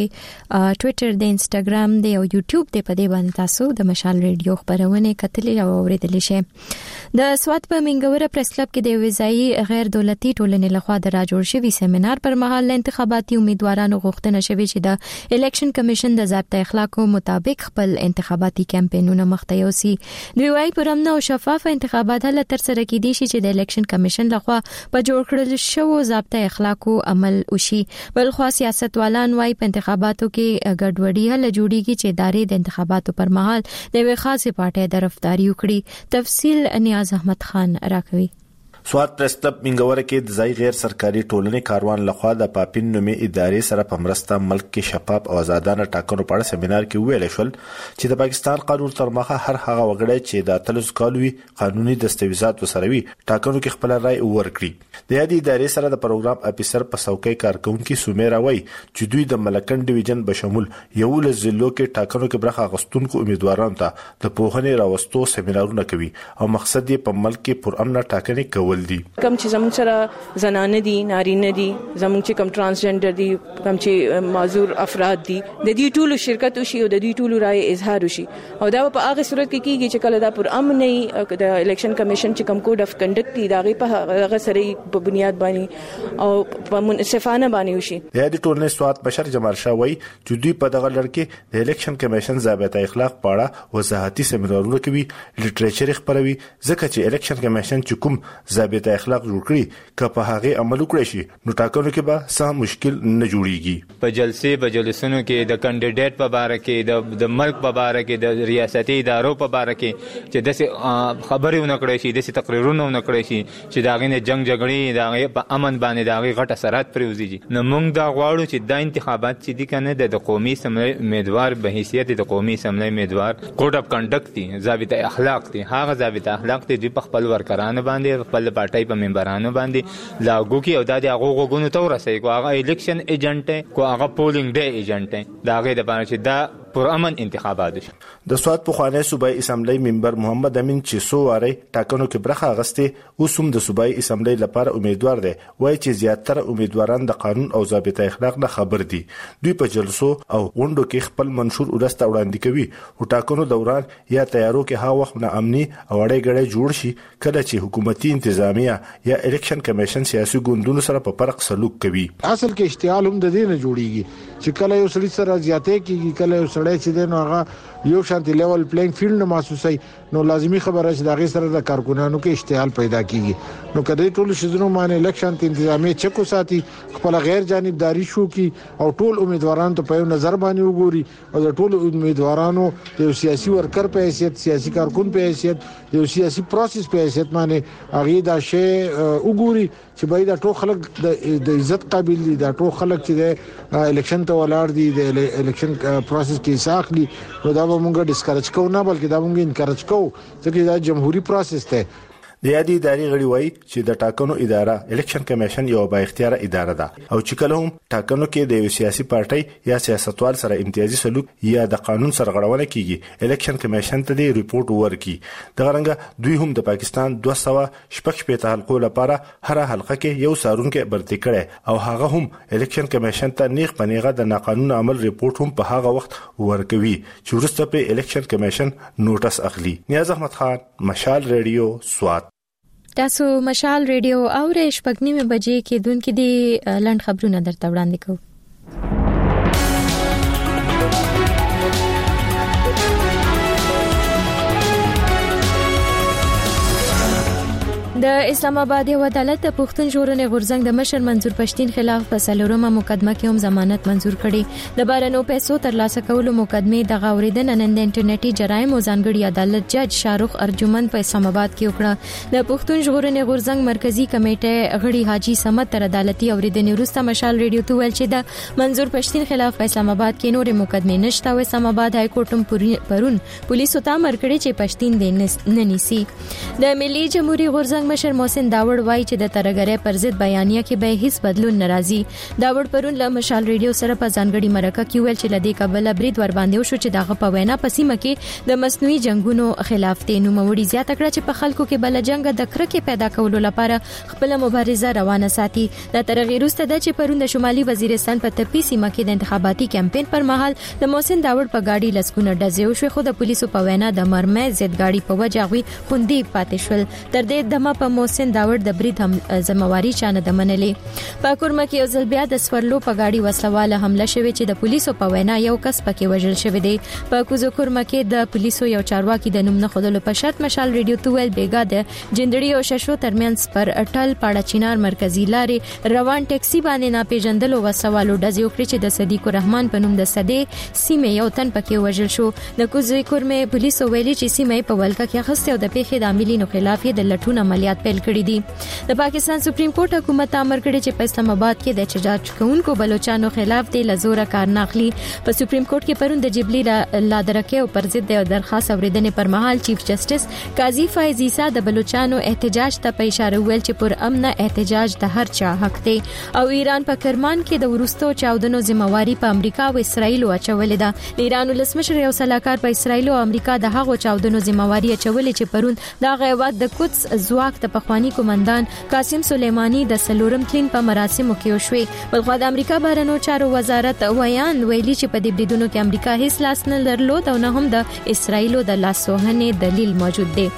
ته ټوئیټر د انستګرام د او یوټیوب ته په دې باندې تاسو د مشال ریډیو خبرونه کتلې او اوریدلې شي. د سوات په منګوره پریس کلب کې د وزایي غیر دولتي ټولنې لخوا د راجوړ شوی سیمینار پر مهال انتخاباتي امیدوارانو غوښتنه شوې چې د الیکشن کمیشن د ضابطه اخلاقو مطابق خپل انتخاباتي کمپاینونه مخته یوسي. دوی وايي پرمنه او شفاف انتخابات هله تر سره کیدي شي چې د الیکشن کمیشن لخوا په جوړ کړل شوو ضابطه اخلاقو عمل وشي. بل خو سیاستوالان وايي په انتخاباتو کې ګډوډي هله جوړیږي چې ادارې د انتخاباتو پر مهال د یوې خاصه پارټۍ طرفداري وکړي. تفصیل نیاز احمد خان راکوي. سوات پریس کلب منګوره کې د ځای غیر سرکاري ټولنې کاروان لخوا د پاپین نومې ادارې سره په مرسته ملک کې شفاف او آزادانه ټاکنو په اړه سیمینار کې ویل شول چې د پاکستان قانون تر مخه هر هغه وګړی چې د اتلس کالوي قانوني دستاویزات وسروي ټاکنو کې خپل رائے ورکړي. د یادې ادارې سره د پروګرام افیسر په څوکۍ کارکونکو سومیرا وای چې دوی د ملکن ډیویژن بشمول یو له ضلعو کې ټاکنو کې برخه غوښتونکو امیدوارانو ته د پوهنې راوستو سیمینارونه کوي او مقصد یې په ملک کې پرامن ټاکنې کول دي. کم چې زموږ سره زنانه دي نارینه دي زموږ چې کم ترانسجنډر دي کم چې معذور افراد دي د دې ټولو شرکت وشي او د دې ټولو رائے اظهار وشي او دا په هغه صورت کې کیږي چې کله دا پر امن نه د الیکشن کمیشن چې کم کوډ اف کنډکټ دی دا په هغه سره په بنیاد باندې او په منصفانه باندې وشي. د دې ټولنې سوات بشر جمال شاه وای چې دوی په دغه لړ کې د الیکشن کمیشن ضابطه اخلاق په اړه وضاحتي سیمینارونه کوي لټریچر خبروي ځکه چې الیکشن کمیشن چې کوم ضابطه اخلاق جوړ کړي که په هغه عمل وکړي شي نو ټاکنو کې به سم مشکل نه جوړيږي. په جلسې په جلسونو کې د کینډیډیټ په اړه کې د د ملک په اړه کې د ریاستي ادارو په اړه کې چې د خبرې ونکړي شي د تقریرونو ونکړي شي چې دا غینه جنگ جګړې دا په امن باندې دا غي غټ اثرات پروزيږي. نو موږ دا غواړو چې د انتخابات چې دي کنه د قومي سملې امیدوار به حیثیت د قومي سملې امیدوار کوډ اف کنډکټ دي ضابطه اخلاق دي هغه ضابطه اخلاق دي په خپل ورکرانو باندې خپل پارټای په ممبرانو باندې لاګو کی او د هغه غوګونو ته ورسېږي کو هغه الیکشن ایجنټ کو هغه پولینګ ډے ایجنټ دا هغه د باندې چې دا پر امن انتخابات شي. د سوات په خوانی صوبایي اسمبلی ممبر محمد امین چې سو واره ټاکنو کې برخه اغسته اوسم د صوبایي اسمبلی لپاره امیدوار دی وایي چې زیاتره امیدواران د قانون او ضابطه اخلاق نه خبر دي. دوی په جلسو او غونډو کې خپل منشور ولسته وړاندې کوي او ټاکنو دوران یا تیارو کې ها وخت نه امني او اړې ګړې جوړ شي کله چې حکومتي انتظامیه یا الیکشن کمیشن سیاسي ګوندونو سره په فرق سلوک کوي. اصل کې اشتعال هم د دې نه جوړیږي چې کله یو سړي سره زیاتې کیږي کله یو سړی چې دین هغه یو شانتي لیول پلینګ فیلډ نه محسوسي نو لازمی خبره چې دا غي سره د کارکونانو کې اشتعال پیدا کیږي. نو کله ټول شزنو باندې الیکشن انتظامیه چکو ساتي خپل غیر جانبداري شو کی او ټول امیدواران ته په نظر باندې وګوري او د ټول امیدوارانو د سیاسي ورکر په حیثیت سیاسي کارکون په حیثیت د سیاسي پروسس په حیثیت باندې هغه دا شی وګوري چې باید دا ټول خلک د عزت قابل دي دا ټول خلک چې د الیکشن ته ولاړ دي د الیکشن پروسس کې ساخلي نو دا به موږ ډیسکریج کوو نه بلکې دا موږ انکریج کوو ځکه دا جمهوریت پروسس ته. د یادې ادارې غړي وایي چې د ټاکنو اداره الیکشن کمیشن یو با اختیار اداره ده او چې کله هم ټاکنو کې د یو سیاسي پارټي یا سیاستوال سره امتیازي سلوک یا د قانون سرغړونه کیږي الیکشن کمیشن ته د ریپورت ورکړي. د غرنګ دوی هم د پاکستان دوه سوه شپږ شپېته حلقو لپاره هر حلقه کې یو څارونکی برتي کړي او هغه هم الیکشن کمیشن ته نیغ پنیغه د ناقانون عمل ریپورت هم په هغه وخت ورکوي چې وروسته په الیکشن کمیشن نوټس اخلي. نیاز احمد خان، مشال ریډیو، سوات. تاسو مشال ریډیو اورئ. شپږ نیمه بجې کې دونکو د لند خبرونه درته وړاندې کوو. د اسلام آباد یو عدالت د پښتون ژغورنې غورځنګ د مشر منظور پښتین خلاف په څلورمه مقدمه کې هم ضمانت منظور کړي. د بارنو پیسو ترلاسه کولو مقدمې د غوړیدنه نن د انټرنیټي جرایم او ځانګړي عدالت جج شاروخ ارجمند په اسلام آباد کې وکړه. د پښتون ژغورنې غورځنګ مرکزی کمیټه غړي حاجی سمت تر عدالتي اوریدنې وروسته مشال ریډیو ته ویل چې د منظور پښتین خلاف په اسلام آباد کې نورې مقدمې نشته او اسلام آباد های کورټ هم پرون پولیسو ته امر کړی چې پښتین دې نه نیسي. د ملي جمهوریت غورځنګ مشر محسن داوړ وایي چې د ترګرې پر ضد بیانیه کې به هیڅ بدلون ناراضي. داوړ پرون له مشال ریډیو سره په ځانګړي مرکه کې ویل چې لدې قبل برید ور باندې وشو چې دغه په وینا پسیمه کې د مصنوعي جنگونو خلاف دی. نو موري زیاته کړه چې په خلکو کې بل جنگ د کرکې پیدا کولو لپاره خپل مبارزه روانه ساتي. د ترغیر وروسته د چې پرون د شمالي وزیرستان په تپی سیمه کې د انتخاباتي کمپاین پر مهال د محسن داوړ په گاډي لسګونه ډزې وشو خو د پولیسو په وینا د مرمۍ ضد گاډي په وجه غوي خوندې پاتې شول. تر دې دمه په محسن داوړ د برید هم ذمہواری چانه د منلې. په کورمه کې یو ځل بیا د سورلو په گاډي وسلواله حمله شوې چې د پولیسو په وینا یو کس پکې وژل شوی دی. په کوزو کورمه کې د پولیسو یو چارواکي د نوم نه خودلو په شرط مشال ریډیو ته ویل بیګا د جندړي او ششو ترمنځ پر اټل پاړه چینار مرکزی لارې روان ټیکسي باندې ناپېژندلو وسوالو ډزې وکړي چې د صدیق الرحمن په نوم د سدې سیمې یو تن پکې وژل شو. د کوزو کورمه پولیسو ویلي چې سیمې په ولکه کې خسته او د پیښې د عاملینو خلاف د لټون عملیات پیل کړي دي. د پاکستان سپریم کورټ حکومت امر کړی چې په اسلام آباد کې د احتجاج کوونکو بلوچستانو خلاف د لزوره کار ناخلي. په سپریم کورټ کې پرون د جبلی لادرکه او پر ضد د درخواست اوریدنې پر مهال چیف جسټس قاضي فایز عیسی د بلوچستانو احتجاج ته په اشاره ویل چې پر امن احتجاج د هر چا حق دی او ایران په کرمان کې د ورستو چاودنو ذمہواری په امریکا او اسرایل اچولې ده. ایران ولسمشر یو سلاکار په اسرایل او امریکا د هغو چاودنو ذمہواری اچولې چې پرون د غیوات د قدس ځواک د پخوانی کمانډان قاسم سلیمانی د سلورم تلین په مراسمو کې وشوي. بلخو د امریکا بهرنیو چارو وزارت ویان ویلي چې په دې بریدونو کې امریکا هیڅ لاس نه درلود او نه هم د اسرایل د لاسوهنې دلیل موجود دی.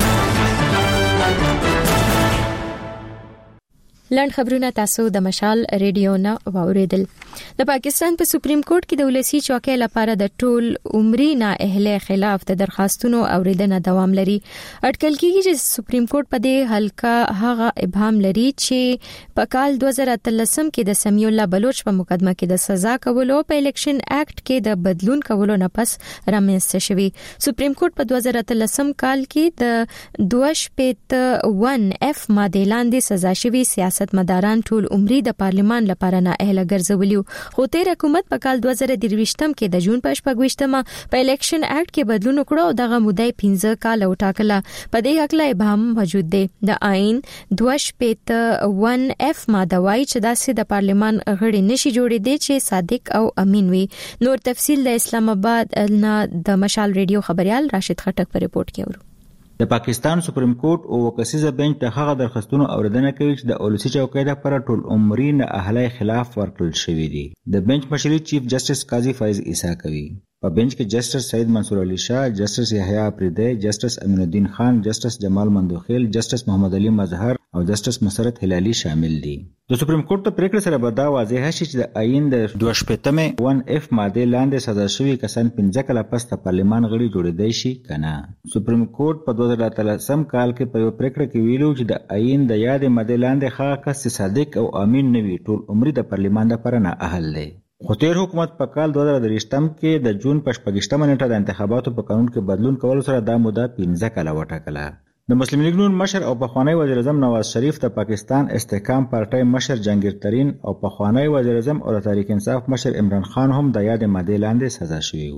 لند خبرونه تاسو د مشال ریډیو نه واوریدل. د پاکستان په سپریم کورټ کې د ولسی چوکۍ لپاره د ټول عمري نااهله خلاف د درخواستونو اوریدنه دوام لري. اټکل کیږي چې سپریم کورټ په دې حلقه هغه ابهام لري چې په کال دوه زره اتلسم کې د سمیع الله بلوچ په مقدمه کې د سزا کولو په الیکشن اکټ کې د بدلون کولو نه پس رامنځته شوی. سپریم کورټ په دوه زره اتلسم کال کې د دوه شپېته ون اف ماده لاندې سزا شوی سیاست مداران ټول عمري د پارلمان لپاره نه اهل ګرځولیو. خو تیر حکومت په کال دوه زره درویشتم کې د جون په شپږویشتمه په الیکشن اکټ کې بدلون وکړ او دغه مودې پنځه کال وټاکله. په دې حق لا ابهام موجود دی. د آئین دوه شپېته ون اف ماده وايي چې داسې د پارلمان غړي نشي جوړېدي چې صادق او امین وي. نور تفصیل د اسلام آباد نه د مشال ریډیو خبريال راشد خټک په ریپورت کې اورو. د پاکستان سپریم کورټ او کسیزه بنچ د هغه درخواستونو اوریدنه کوي چې د اولسی چوکۍ لپاره ټول عمري نه اهلي خلاف ورکړل شوی دی. د بنچ مشري چیف جسټس قاضي فایز عیسی کوي. په بنچ کې جسټس سید منصور علي شاه، جسټس یحیی افریدی، جسټس امین الدین خان، جسټس جمال مندوخیل، جسټس محمد علي مظهر او جسټس مسرت هلالي شامل دي. د سپریم کورټ په پریکړه سره به دا واضح شي چې د آئین د دوه شپېتمې ون اف ماده لاندې سزا شوي کسان پنځه کاله پس د پارلمان غړي جوړېدای شي کنه. سپریم کورټ په دوه زره اتلسم کال کې په یو پریکړه کې ویلو چې د آئین د یادې ماده لاندې هغه کس صادق او امین نه وي ټول عمري د پارلمان لپاره نه اهل دی. خو تیر حکومت په کال دوه زره درویشتم کې د جون په شپږشتمه نیټه د انتخاباتو په قانون کې بدلون کولو سره دا موده پنځه کاله وټاکله. د مسلم لیگ نون مشر او پخوانی وزیر اعظم نواز شریف د پاکستان استحکام پارټۍ مشر جهانگیر ترین او پخوانی وزیر اعظم او د تحریک انصاف مشر عمران خان هم د یاد ماده لاندې سزا شوي وو.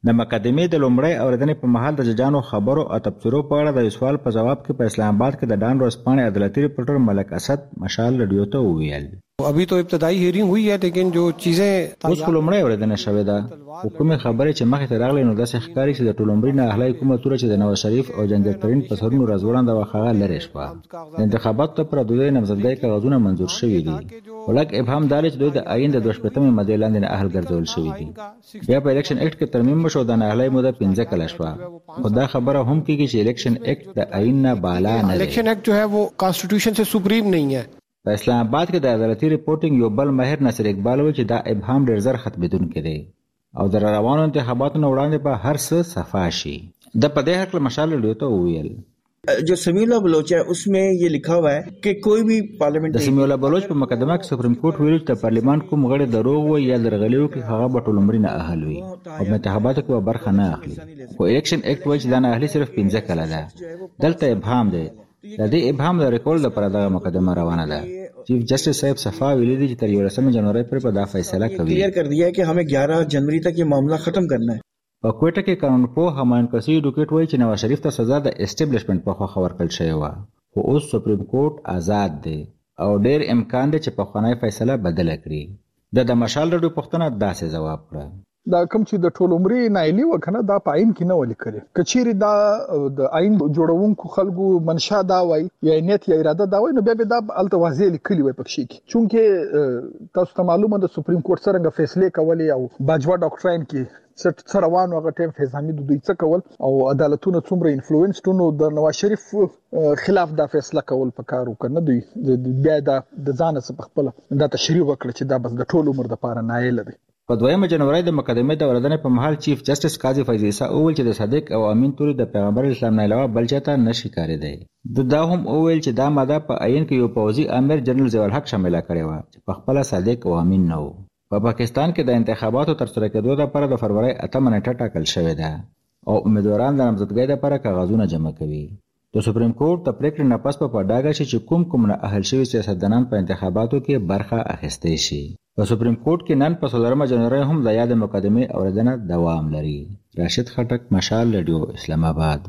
د مقدمې د لومړۍ اورېدنې په مهال د ججانو خبرو او تبصرو په اړه د سوال په جواب کې په اسلام آباد کې د ډان ورځپاڼې عدالتي ریپورټر ملک اسد مشال رادیو ته وویل ابھی تو ابتدائی ہیئرنگ ہوئی ہے لیکن جو چیزیں اوس خو لومړۍ اورېدنه شوې ده خو کومې خبرې چې مخې ته راغلې نو داسې ښکاري چې د ټول عمري نه اهلي حکومتونه چې د نواز شریف او جنجال ترین په سرونو راځوړنده وه هغه لرې شوه د انتخاباتو لپاره د دوی نامزدګۍ کاغذونه منظور شوي دي ولک ابهام دا چې دوی د آئین د دوه شپېتمې مادې لاندې نه اهل ګرځول شوي دي بیا په الیکشن اکټ کې ترمیم وشو د نااهلۍ موده پنځه کاله شوه خو دا خبره هم کېږي چې الیکشن اکټ د آئین نه بالا نه دی الیکشن اکټ جو ہے وہ کانسٹیٹیوشن سے سپریم نہیں ہے په اسلام آباد کې د عدالتي ریپورټینګ یو بل ماهر ناصر اقبال وایي چې دا ابهام ډېر زر ختمېدونکی دی او د روانو انتخاباتو نه وړاندې به هر څه صفا شي د په دې هکله مشال رادیو ته وویل جو سمیع اللہ بلوچ ہے اس میں یہ لکھا ہوا ہے کہ کوئی بھی پارلیمنٹ د سمیع الله بلوچ په مقدمه کې سپریم کورټ ویلي چې پارلیمان کوم غړي دروغ وایي یا درغلي وکړي هغه به ټول عمري نه اهل وي او په انتخاباتو کې به برخه نه اخلي خو الیکشن اکټ وایي چې دا نه اهلي صرف پنځه کاله ده دلته ابهام دی د دې ابهام لري کول لپاره دغه مقدمه روانه ده چیف جسٹس صاحب صفا ویلي دي چې تر یولسمې جنوري پورې به دا فیصله کوي کلیئر کر دیا ہے کہ ہمیں گیارہ جنوری تک یہ معاملہ ختم کرنا ہے په کوټه کې قانونپوه همایون کسی ډوکټ وایي چې نواز شریف ته سزا د اسټابلیشمنت په خوا ورکړل شوې وه خو اوس سپریم کورټ آزاد دی او ډېر امکان دی چې پخوانی فیصله بدله کړي د د مشال رادیو پوښتنه داسې ځواب کړه دا کوم چې د ټول عمري نایلی وکنه دا په آئین کې نه ولیکل کچېری دا د آئین جوړونکو خلکو منشا دا وای یا نیت یا اراده دا وای نو بیا به دا الته واضح لیکلی وای پکې کې چونکه تاسو ته معلومه ده سپریم کورټ څنګه فیصله کوي او باجوا ډاکټرین کې څه روانو هغه ټیم فیض حمید دوی څه کول او عدالتونو څومره انفلوئنس ټونو د نواز شریف خلاف دا فیصله کول پکارو کنه دوی بیا دا د ځان څخه خپل دا تشریح وکړه چې دا بس د ټول عمر د پاره نایل دی په دویمه جنوري د مقدمې د اورېدنې په مهال چیف جسټس قاضي فیض عیسی وویل چې د صادق او امین توري د پیغمبر اسلام نه علاوه بل چاته نشي کارېدی د دا هم وویل چې دا ماده په آئین کې یو پوځي امیر جنرال ضیاء الحق شامل کړی و چې په خپل صادق او امین نه و په پاکستان کې د انتخاباتو ترسره کېدو لپاره د فروری اتمه نیټه ټاکل شوې ده او امیدواران د نامزدګۍ لپاره کاغذونه جمع کوي د سپریم کورټ د پریکړې نه پس په ډاګه شي چې کوم کوم نه اهل شوي سیاستدانان په انتخاباتو کې برخه اخیستې شي په سپریم کورټ کې نن په څلورمه جنوري هم د یاد مقدمې اورېدنه دوام لري راشد خټک مشال رادیو اسلام آباد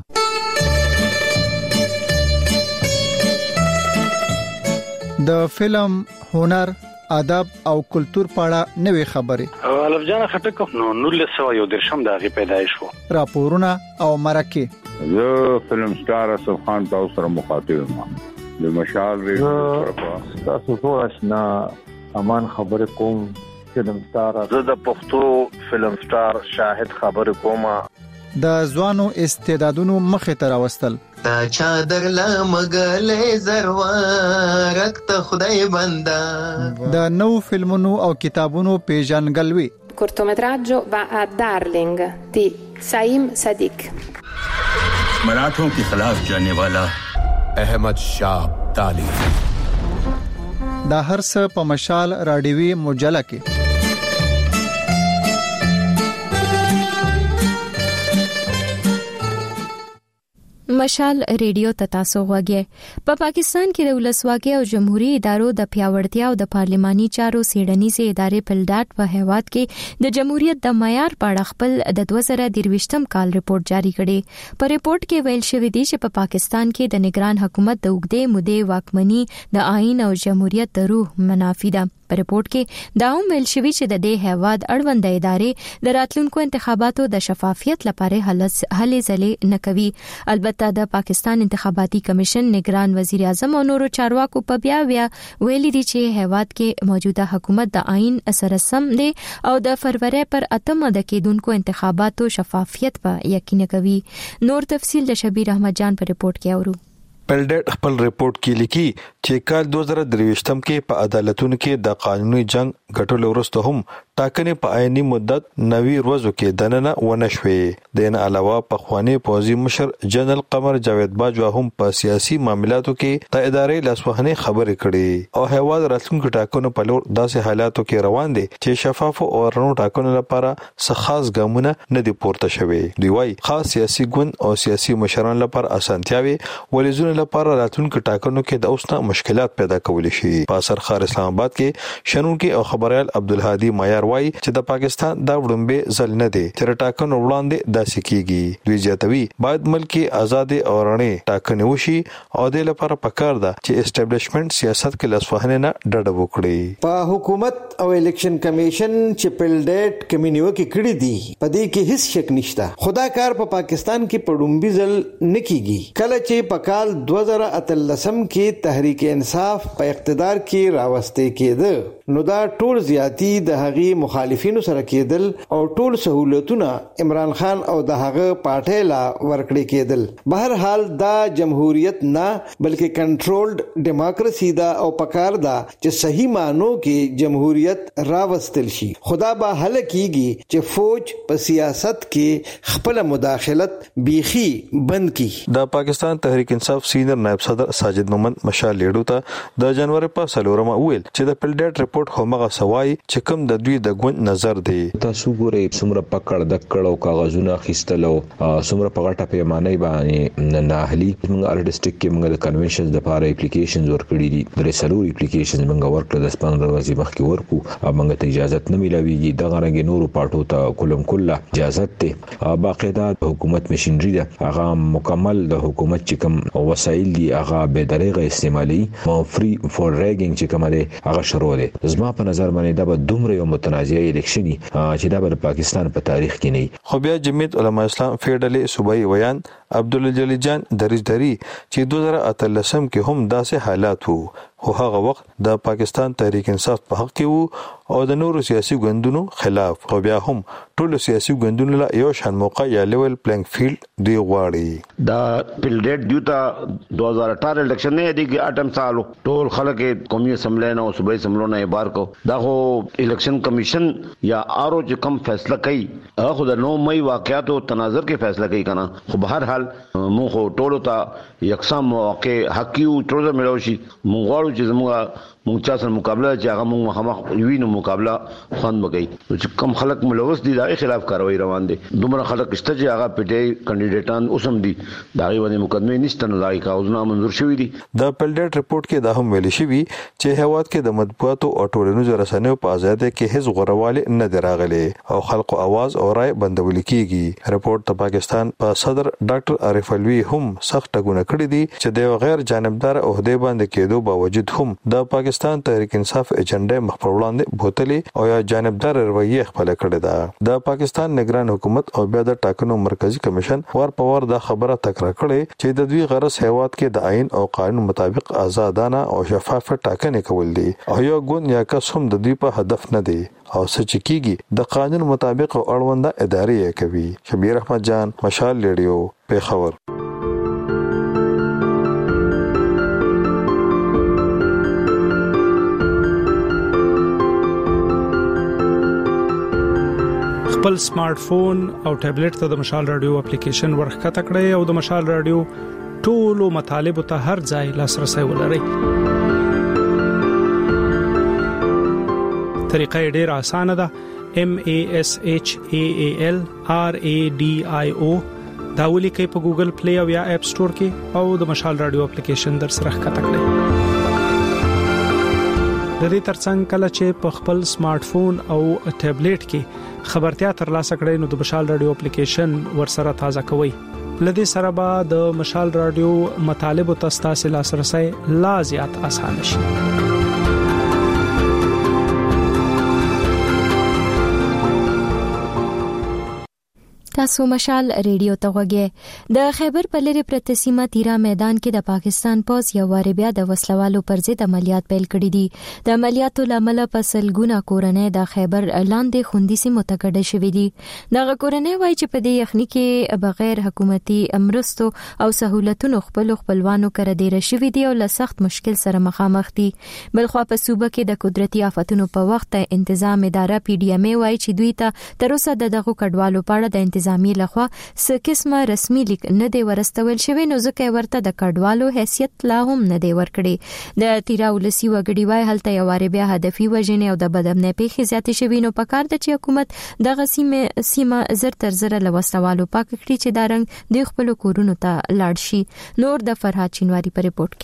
د فلم هنر ادب او کلچر په اړه نوې خبرې الف جان خټک نو نولس سو یو درشم دغه پیدایش وو راپورونه او مرکه زه فلم سٹار اسف خان تاسو سره مخاطب یم د مشال ریډیو تاسو ټول آشنا امان خبر کوم فلم سٹار زه د پښتو فلم سٹار شاهد خبر کوم د ځوانو استعدادونو مخه ته راوستل تا چادر لا مګلې زروارک ته خدای بندا د نو فلمونو او کتابونو پیژنګلوي cortometraggio va a Darling di Saim Sadiq मराठों के खिलाफ जाने वाला अहमद शाह ताली دا هر څه په مشال رادیوي مجله کې مشال ریډیو ته تاسو غوږی په پاکستان کې د ولسواکۍ او جمهوریت ادارو د پیاوړتیا او د پارلماني چارو سیډنیزي ادارې پلډاټ په هیواد کې د جمهوریت د معیار په اړه خپل د دوه زره درویشتم کال ریپورت جاری کړي په ریپورت کې ویل شوی دی چې په پاکستان کې د نگران حکومت د اوږدې مودې واکمني د آئین او جمهوریت د روح منافي ده په ریپورت کې دا هم ویل شوی چې د دې هیواد اړوند ادارې د راتلونکو انتخاباتو د شفافیت لپاره هلې ځلې نه کوي البته د پاکستان انتخاباتي کمیشن نگران وزیر اعظم او نورو چارواکو په بیا بیا ویلي دي چې هیواد کې موجوده حکومت د آئین سره سم دی او د فروری پر اتمه د کېدونکو انتخاباتو شفافیت په یقین کوي نور تفصیل د شبیر احمد جان په ریپورت کې اورو پلډټ خپل ریپورت کې لیکي چې کال دوه زره درویشتم کې په عدالتونو کې د قانوني جنگ غټول ورسته هم ټاکنې په عیني مدت نوي ورځو کې دننه ونه شوې د نه علاوه په خواني پوزي مشر جنرال قمر جاوید باجوا هم په سیاسي معاملاتو کې د ادارې لاسوهنه خبرې کړې او هیواد راتلونکو ټاکنو په لور داسې حالاتو کې روان دي چې شفاف او رڼو ټاکنو لپاره څه خاص ګامونه نه دي پورته شوي دی وايي خاص سیاسي ګوند او سیاسي مشران لپاره اسانتیاوي ولزونه لپاره راتلونکو ټاکنو کې د اوسنه مشکلات پیدا کول شي په اثر خار اسلام آباد کې شنونکو او خبريال عبدالهادي معیار خبر وايي چې د پاکستان دا وړاندې ځل نه دی چې ټاکنو وړاندې داسې کیږي. دوی زیاتوي باید ملکی آزادي او رڼې ټاکنې وشي او د لپاره پکار ده چې اسټابلیشمنت سیاست کې لاسوهنه نه ډډه وکړي. په حکومت او الیکشن کمیشن چې پل ډیټ کمینیو کې کړی دی په دې کې هیڅ شک نشته. خدا کار په پاکستان کې پړومبي ځل نکېږي. کله چې په کال دوه زره اتلسم کې تحریک انصاف په اقتدار کې راوستې کېده نو دا ټول زیاتی د هغي مخالفینو سره کېدل او ټول سہولتونه عمران خان او د هغه پارټۍ لا ورکړي کېدل. بهر حال دا جمهوریت نه بلکې کنټرولډ ډیموکراسي دا او پکار دا چې صحیح معنو کې جمهوریت راوستل شي. خدا به حل کیږي چې فوج په سیاست کې خپل مداخلت بیخي بند کی. د پاکستان تحریک انصاف سینیئر نائب صدر ساجد محمد مشال لیډو ته د جنوري په سلورمه ویل چې د پل ډیټ رپورت همغه سوای چې کوم د دوی د ګوند نظر دی. تاسو ګورئ څومره پکړ د کړهو کاغذونه خستلو څومره په غټه پیمانه باندې نه اهلي موږ ار ډیسټریکټ کې موږ د کنونشنز د لپاره اپلیکیشنز ورکړي دي. درې سلور اپلیکیشنز موږ ورکړل د سپن ورځې مخکې ورکو موږ ته اجازه نه ملويږي. دغه رنګ نورو پټو ته کولم کله اجازه ته باقاعده حکومت مشینری ده هغه مکمل د حکومت چې کوم وسایل دي هغه به دغه استعمالي فری فور ریګینګ چې کوم دی هغه شروع دي. زما په نظر باندې دا به دومره یو متنازعه الیکشني چې دا به پاکستان په تاریخ کې نه. خو بیا جمعیت علما اسلام فیډرالي صوبایي ویان عبدالجلیل جان دریجدری چې دوه زره اتلسم کې هم داسې حالات وو خو هغه وخت د پاکستان تحریک انصاف په حق کې وو او د نورو سیاسي ګوندونو خلاف. خو بیا هم ټول سیاسي ګوندونو لا یو شان موقع یا لیول پلینګ فیلډ دی غواړي. دا پل ډیټ دیوتا دوه هزار اٹھارہ الیکشن نه دی کې اټم سالو ټول خلک قومي اسمبلی نه او صوبایي اسمبلی نه بار کو. دا خو الیکشن کمیشن یا آرو چې کوم فیصله کوي هغه د نو مې واقعیت او تناظر کې فیصله کوي کنه. خو بهر حال مو خو ټول ته یکسان مواقع حقیو ټول ملوشي مو غواړو چې زموږه مونږ چا سره مقابله چې هغه مونږ هم وینو مقابله خوند وکړي. چې کم خلک ملوث دي دا خلاف کاروي روان دي. دومره خلک شته چې هغه پټي کینډیډیټان اوسم دي دا غوښنه مقدمه نشته نه دای کاوزونه منظور شوې دي. د پل ډیټ رپورت کې دا هم ویل شوی چې هواد کې د مطبوعاتو او ټولنیزو رسنیو په آزادۍ کې هیڅ غوړواله نه دراغلي او خلکو आवाज او رائے بندول کیږي. رپورت د پاکستان په صدر ډاکټر عارف الوی هم سخت ټګونه کړې دي چې د غیر جانبدار عہده باندې کېدو باوجود هم د پاکستان تحریک انصاف ایجنډا مخ پر وړاندې بوتلې او یا جانبدار رویه خپل کړې ده. د پاکستان نگران حکومت او بیا د ټاکنو مرکزی کمیشن ور په ور د خبره تکرار کړې چې د دوی غرض هیواد کې د آئین او قانون مطابق آزادانه او شفاف ټاکنې کول دي او یو ګوند یا کس هم د دوی په هدف نه دی او سچ کیږي د قانون مطابق او اړونده ادارې کوي. شبیر احمد جان مشال ریډیو پیښور. خپل سمارټ فون او ټابلیټ ته د مشال رادیو اپلیکیشن ورخته کړئ او د مشال رادیو ټولو مطالب ته هر ځای لاسرسي ولرئ. طریقه ډېره اسانه ده. M A S H A A L R A D I O دا ولیکئ په ګوګل پلی او یا اپ سٹور کې او د مشال رادیو اپلیکیشن در سره ښکته کړئ. د دې ترڅنګ کله چې په خپل سمارټ فون او ټابلیټ کې خبرتیا ترلاسه کړئ نو د مشال رادیو اپلیکیشن ورسره تازه کوئ. لدې سره به د مشال رادیو مطالب او تاسو لاسرسي لا زیات آسان شي. تاسو مشال ریډیو ته غوږی. د خیبر په لری پرته سیمه تیرا میدان کې د پاکستان پوز یو وار بیا د وسلوالو پر ضد عملیات پیل کړي دي. د عملیاتو لامل په سلګونه کورنۍ د خیبر لاندې خوندې سیمو ته کډه شوې دي. دغه کورنۍ وایي چې په دې یخني کې بغیر حکومتي امرستو او سہولتونو خپل خپلوانو کړه ډیر شوې دي او له سخت مشکل سره مخامخ دي. بلخوا په صوبه کې د قدرتي آفتونو په وخت انتظام اداره پی ډی ایم وایي چې دوی ته تر اوسه دغه کډوالو په اړه د انتظامی لخوا څه قسمه رسمي لیک نه دی ورستول شوی نو ځکه ورته د کډوالو حیثیت لا هم نه دی ورکړي. د تیرا ولسی وګړي وای هلته یو وار بیا هدفي وژنې او د بدامنۍ پیښې زیاتې شوي نو په کار د چې حکومت دغه سیمه سیمه زر تر زر لوستوالو پاک کړي چې دا رنګ د خپل کورونو ته لاړ شي. نور د فرحات چینواری په ریپورت کې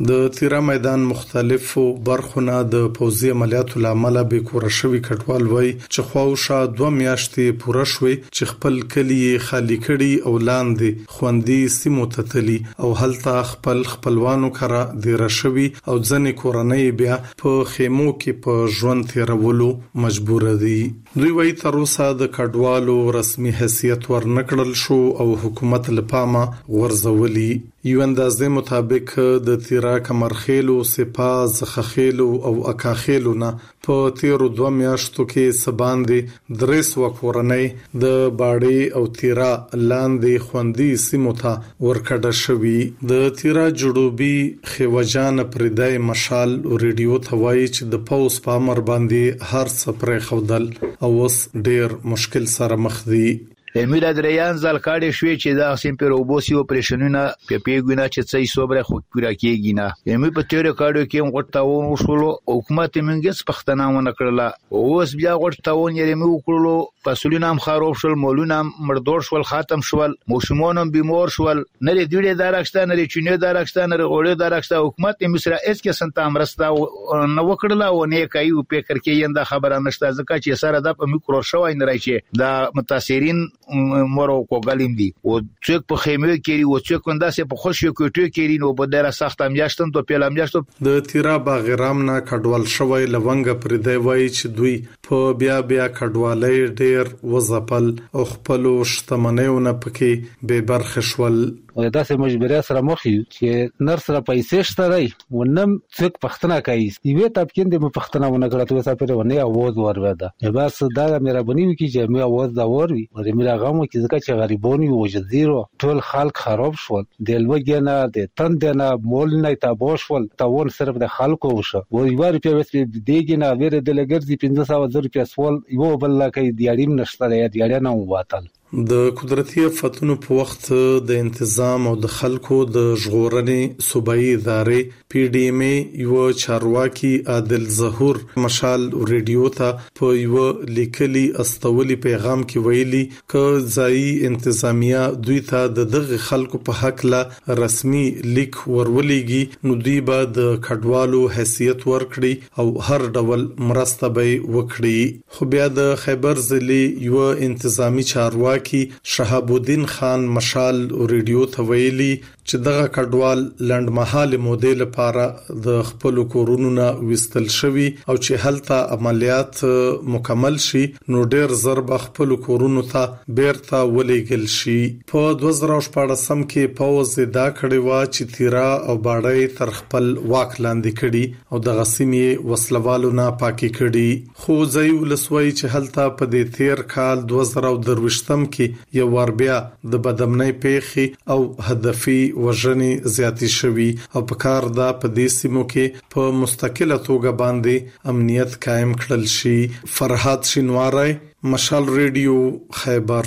د تیرا میدان مختلفو برخونه د پوځي عملیاتو لامل به کور شوی کټوال وای چې خواوشا دوه میاشتې پوره شوي چې خپل کلی خالی کړي او لاندې خوندي سیمو ته تلي او هلته خپل خپلوانو کرا د رشوي او ځنې کورنۍ بیا په خیمو کې په ژوند تیرولو مجبور دي. دوی وایي تر اوسه د کډوالو رسمي حیثیت ورنکړل شو او حکومت لپاره ورزولي. یو اندازې مطابق د تیرا کمرخیلو سپا زخخیلو او اکاخیلو نه په تیرو دوه میاشتو کې سباندې درې سوه کورنۍ د باړې او تیرا لاندې خوندي سیمو ته ورکړه شوي. د تیرا جنوبي خیوجان پردای مشال ریډیو ته وایي چې د پوس په امر باندې هر څه پرې خودل او اوس ډیر مشکل سره مخ دي. امیر ادریان ځل کاډې شوې چې دا سیم پر اوبوسی اپریشنونه په پیګونه چې څه صبره خو پورا کېږي نه. امیر په تیر کاډو کې غټاون وشولو حکومت منګس پښتنه ونه کړله اوس بیا غټاون یې مې وکړلو فصلونه هم خراب شول مولونه مردور شول ختم شول موشمون هم بیمار شول نه لري ډېر دارښت نه لري چینه دارښت نه لري غوړې دارښت حکومت یې مصر اس کې سنت امرستا نو وکړله او نه کوي په فکر کې ینده خبره نشته ځکه چې سره د میکرو شوای نه راځي دا متاثرین مورو کوګالیم دي او څوک په خیمه کې او څوک انداسه په خوشو کوټو کې نو په ډیره سخت میاشتن ته پیل میاشتو د تیرا باغرام نه کډوال شوی لونګ پر دی وای چې دوی په بیا بیا کډوالۍ ډیر وزپل او خپل شتمنیونه پکې به برخه شول. او داسې مجبوریت سره مخ یو چې نر سره پیسې شته راي ونم څوک پښتنه کوي یوه تابکین د پښتنه ونه کړه ته سره ونه اواز وروده بس دا مې بنی وکي چې مې اواز دا وروي او مې غوښم چې ځکه چې غریبونی او جزیرو ټول خلک خراب شول د لوګینه د تندنه مول نه تابو شول تاون صرف د خلکو وشه و یوار په وس دیګینه ویره د لګرځي پنځه سوه روپیا سوال یو بل لکه دیاریم نشته یا دیاریا نه واتل. د قدرتي آفتونو په وخت د انتظام او د خلکو د ژغورنې صوبایي ادارې پی ډی ایم یو چارواکي عادل ظهور مشال ریډیو ته په یو لیکلي استولي پیغام کې ویلي ک ځای انتظامیه دوی ته د دغه خلکو په حق لا رسمي لیک ورولېږي نو دوی به د کډوالو حیثیت ورکړي او هر ډول مرسته به وکړي. خو بیا د خیبر ضلع یو انتظامی چارواکي کی شهاب الدین خان مشال ریډیو ته ویلي چې دغه کډوال لنډمحاله مودې لپاره د خپل کورونو نه وستل شوی او چې هلته عملیات مکمل شي نو ډیر ضرب خپل کورونو ته بیرته ولېګل شي. په دوه زره شپږم کې پوز دا کړی و چې تیرا او باړې تر خپل واک لاندې کړي او د غسیمې وسلوالو نه پاکي کړي. خو ځای ولسوي چې هلته په دې تیر کال دوه زره درويشتم کې یو ور بیا د بدامنۍ پیخي او هدفي وژنې زیاتې شوي او په کار دا په دې سیمو کې په مستقله توګه باندې امنیت قائم کړل شي. فرحات شینواری مشال ریډیو خیبر.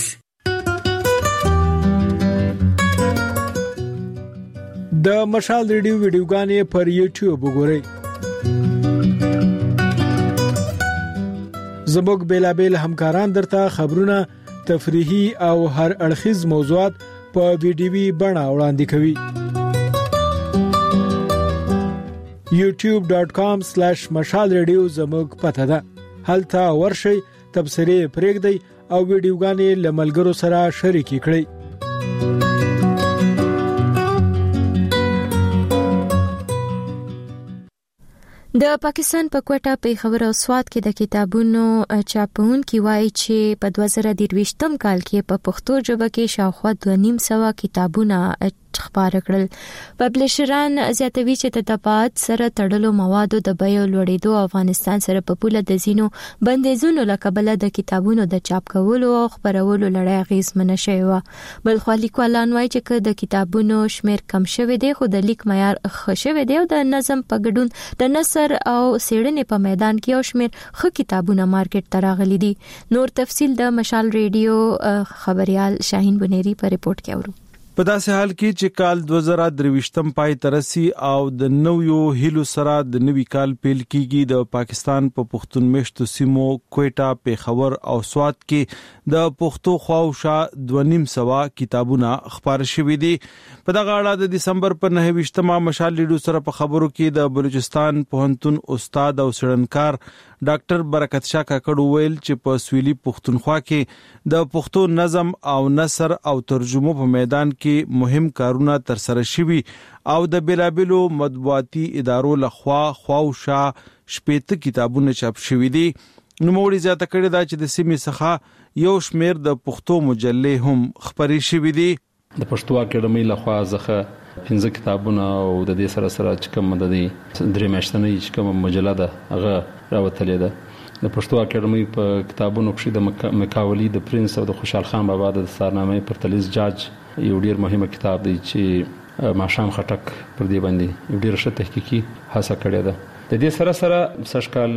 د مشال ریډیو ویډیوګانې پر یوټیوب وګورئ. زموږ بیلابل همکاران درته خبرونه تفریحي او هر اړخیز موضوعات په ویډیوي بڼه وړاندې کوي. یوټیوب ډاٹ کام سلیش مشال ریډیو زموږ پته ده. هلته ورشئ تبصرې پرېږدئ او ویډیوګانې له ملګرو سره شریکې کړئ. د پاکستان په کوټه په خبر او سواد کې د کتابونو چاپون کی وایي چې په دوه زره درویشتم کال کې په پښتو ژبه کې شاوخوا دوه نیم سوه کتابونه خبره کړل. پبلشران زیاتوي چې د تبعات سره تړلو موادو د بیو لوړېدو افغانستان سره په پوله د زینو بندیزونو لکبله د کتابونو د چاپ کولو او خبرولو لړۍ غیزمنه شوی و. بل خو لیکوالان وایي چې د کتابونو شمیر کم شوی دی خو د لیک معیار ښه شوی دی او د نظم په ګډون د نثر او څېړنې په میدان کې او شمیر ښه کتابونه مارکیټ ته راغلي دي. نور تفصیل د مشال ریډیو خبريال شاهین بنيري په ریپورت کې اورو. په داسې حال کې چې کال دوه زره درویشتم پای ترسي او د نویو هیلو سره د نوي کال پیل کیږي د پاکستان په پښتون مشتو سیمو کوټا پیښور او سوات کې د پښتو خواوشا دوه نیم سوا کتابونه خبر شوي دي په دغه اړه د دسمبر په نهه ویشتمه مشال لیډو سره په خبرو کې د بلوچستان پوهنتون استاد او څېړنکار ډاکټر برکت شاه کاکړ ویل چې په سویلي پښتونخوا کې د پښتو نظم او نثر او ترجمه په میدان کې مهم کارونه تر سره شوي او د بیلابلو مطبوعاتي ادارو لخوا خواوشا شپږ کتابونه چاپ شوي دي. نوموړي زیاته کړې ده چې د سیمې څخه یو شمېر د پښتو مجلې هم خپرې شوي دي. د پښتو اکیډمۍ لخوا ځخه پنځه کتابونه او د دې سره سره چې کوم د دې درې میاشتنۍ چې کوم مجله ده هغه راوتلې ده. د پښتو اکیډمۍ په کتابونو کې د مکاولی د پرنس او د خوشحال خان بابا د دستارنامې پرتلیز جاج یو ډیر مهمه کتاب دی چې ماشام خټک پر دې باندې یو ډیر ښه تحقیقي هڅه کړې ده. د دې سره سره سشکال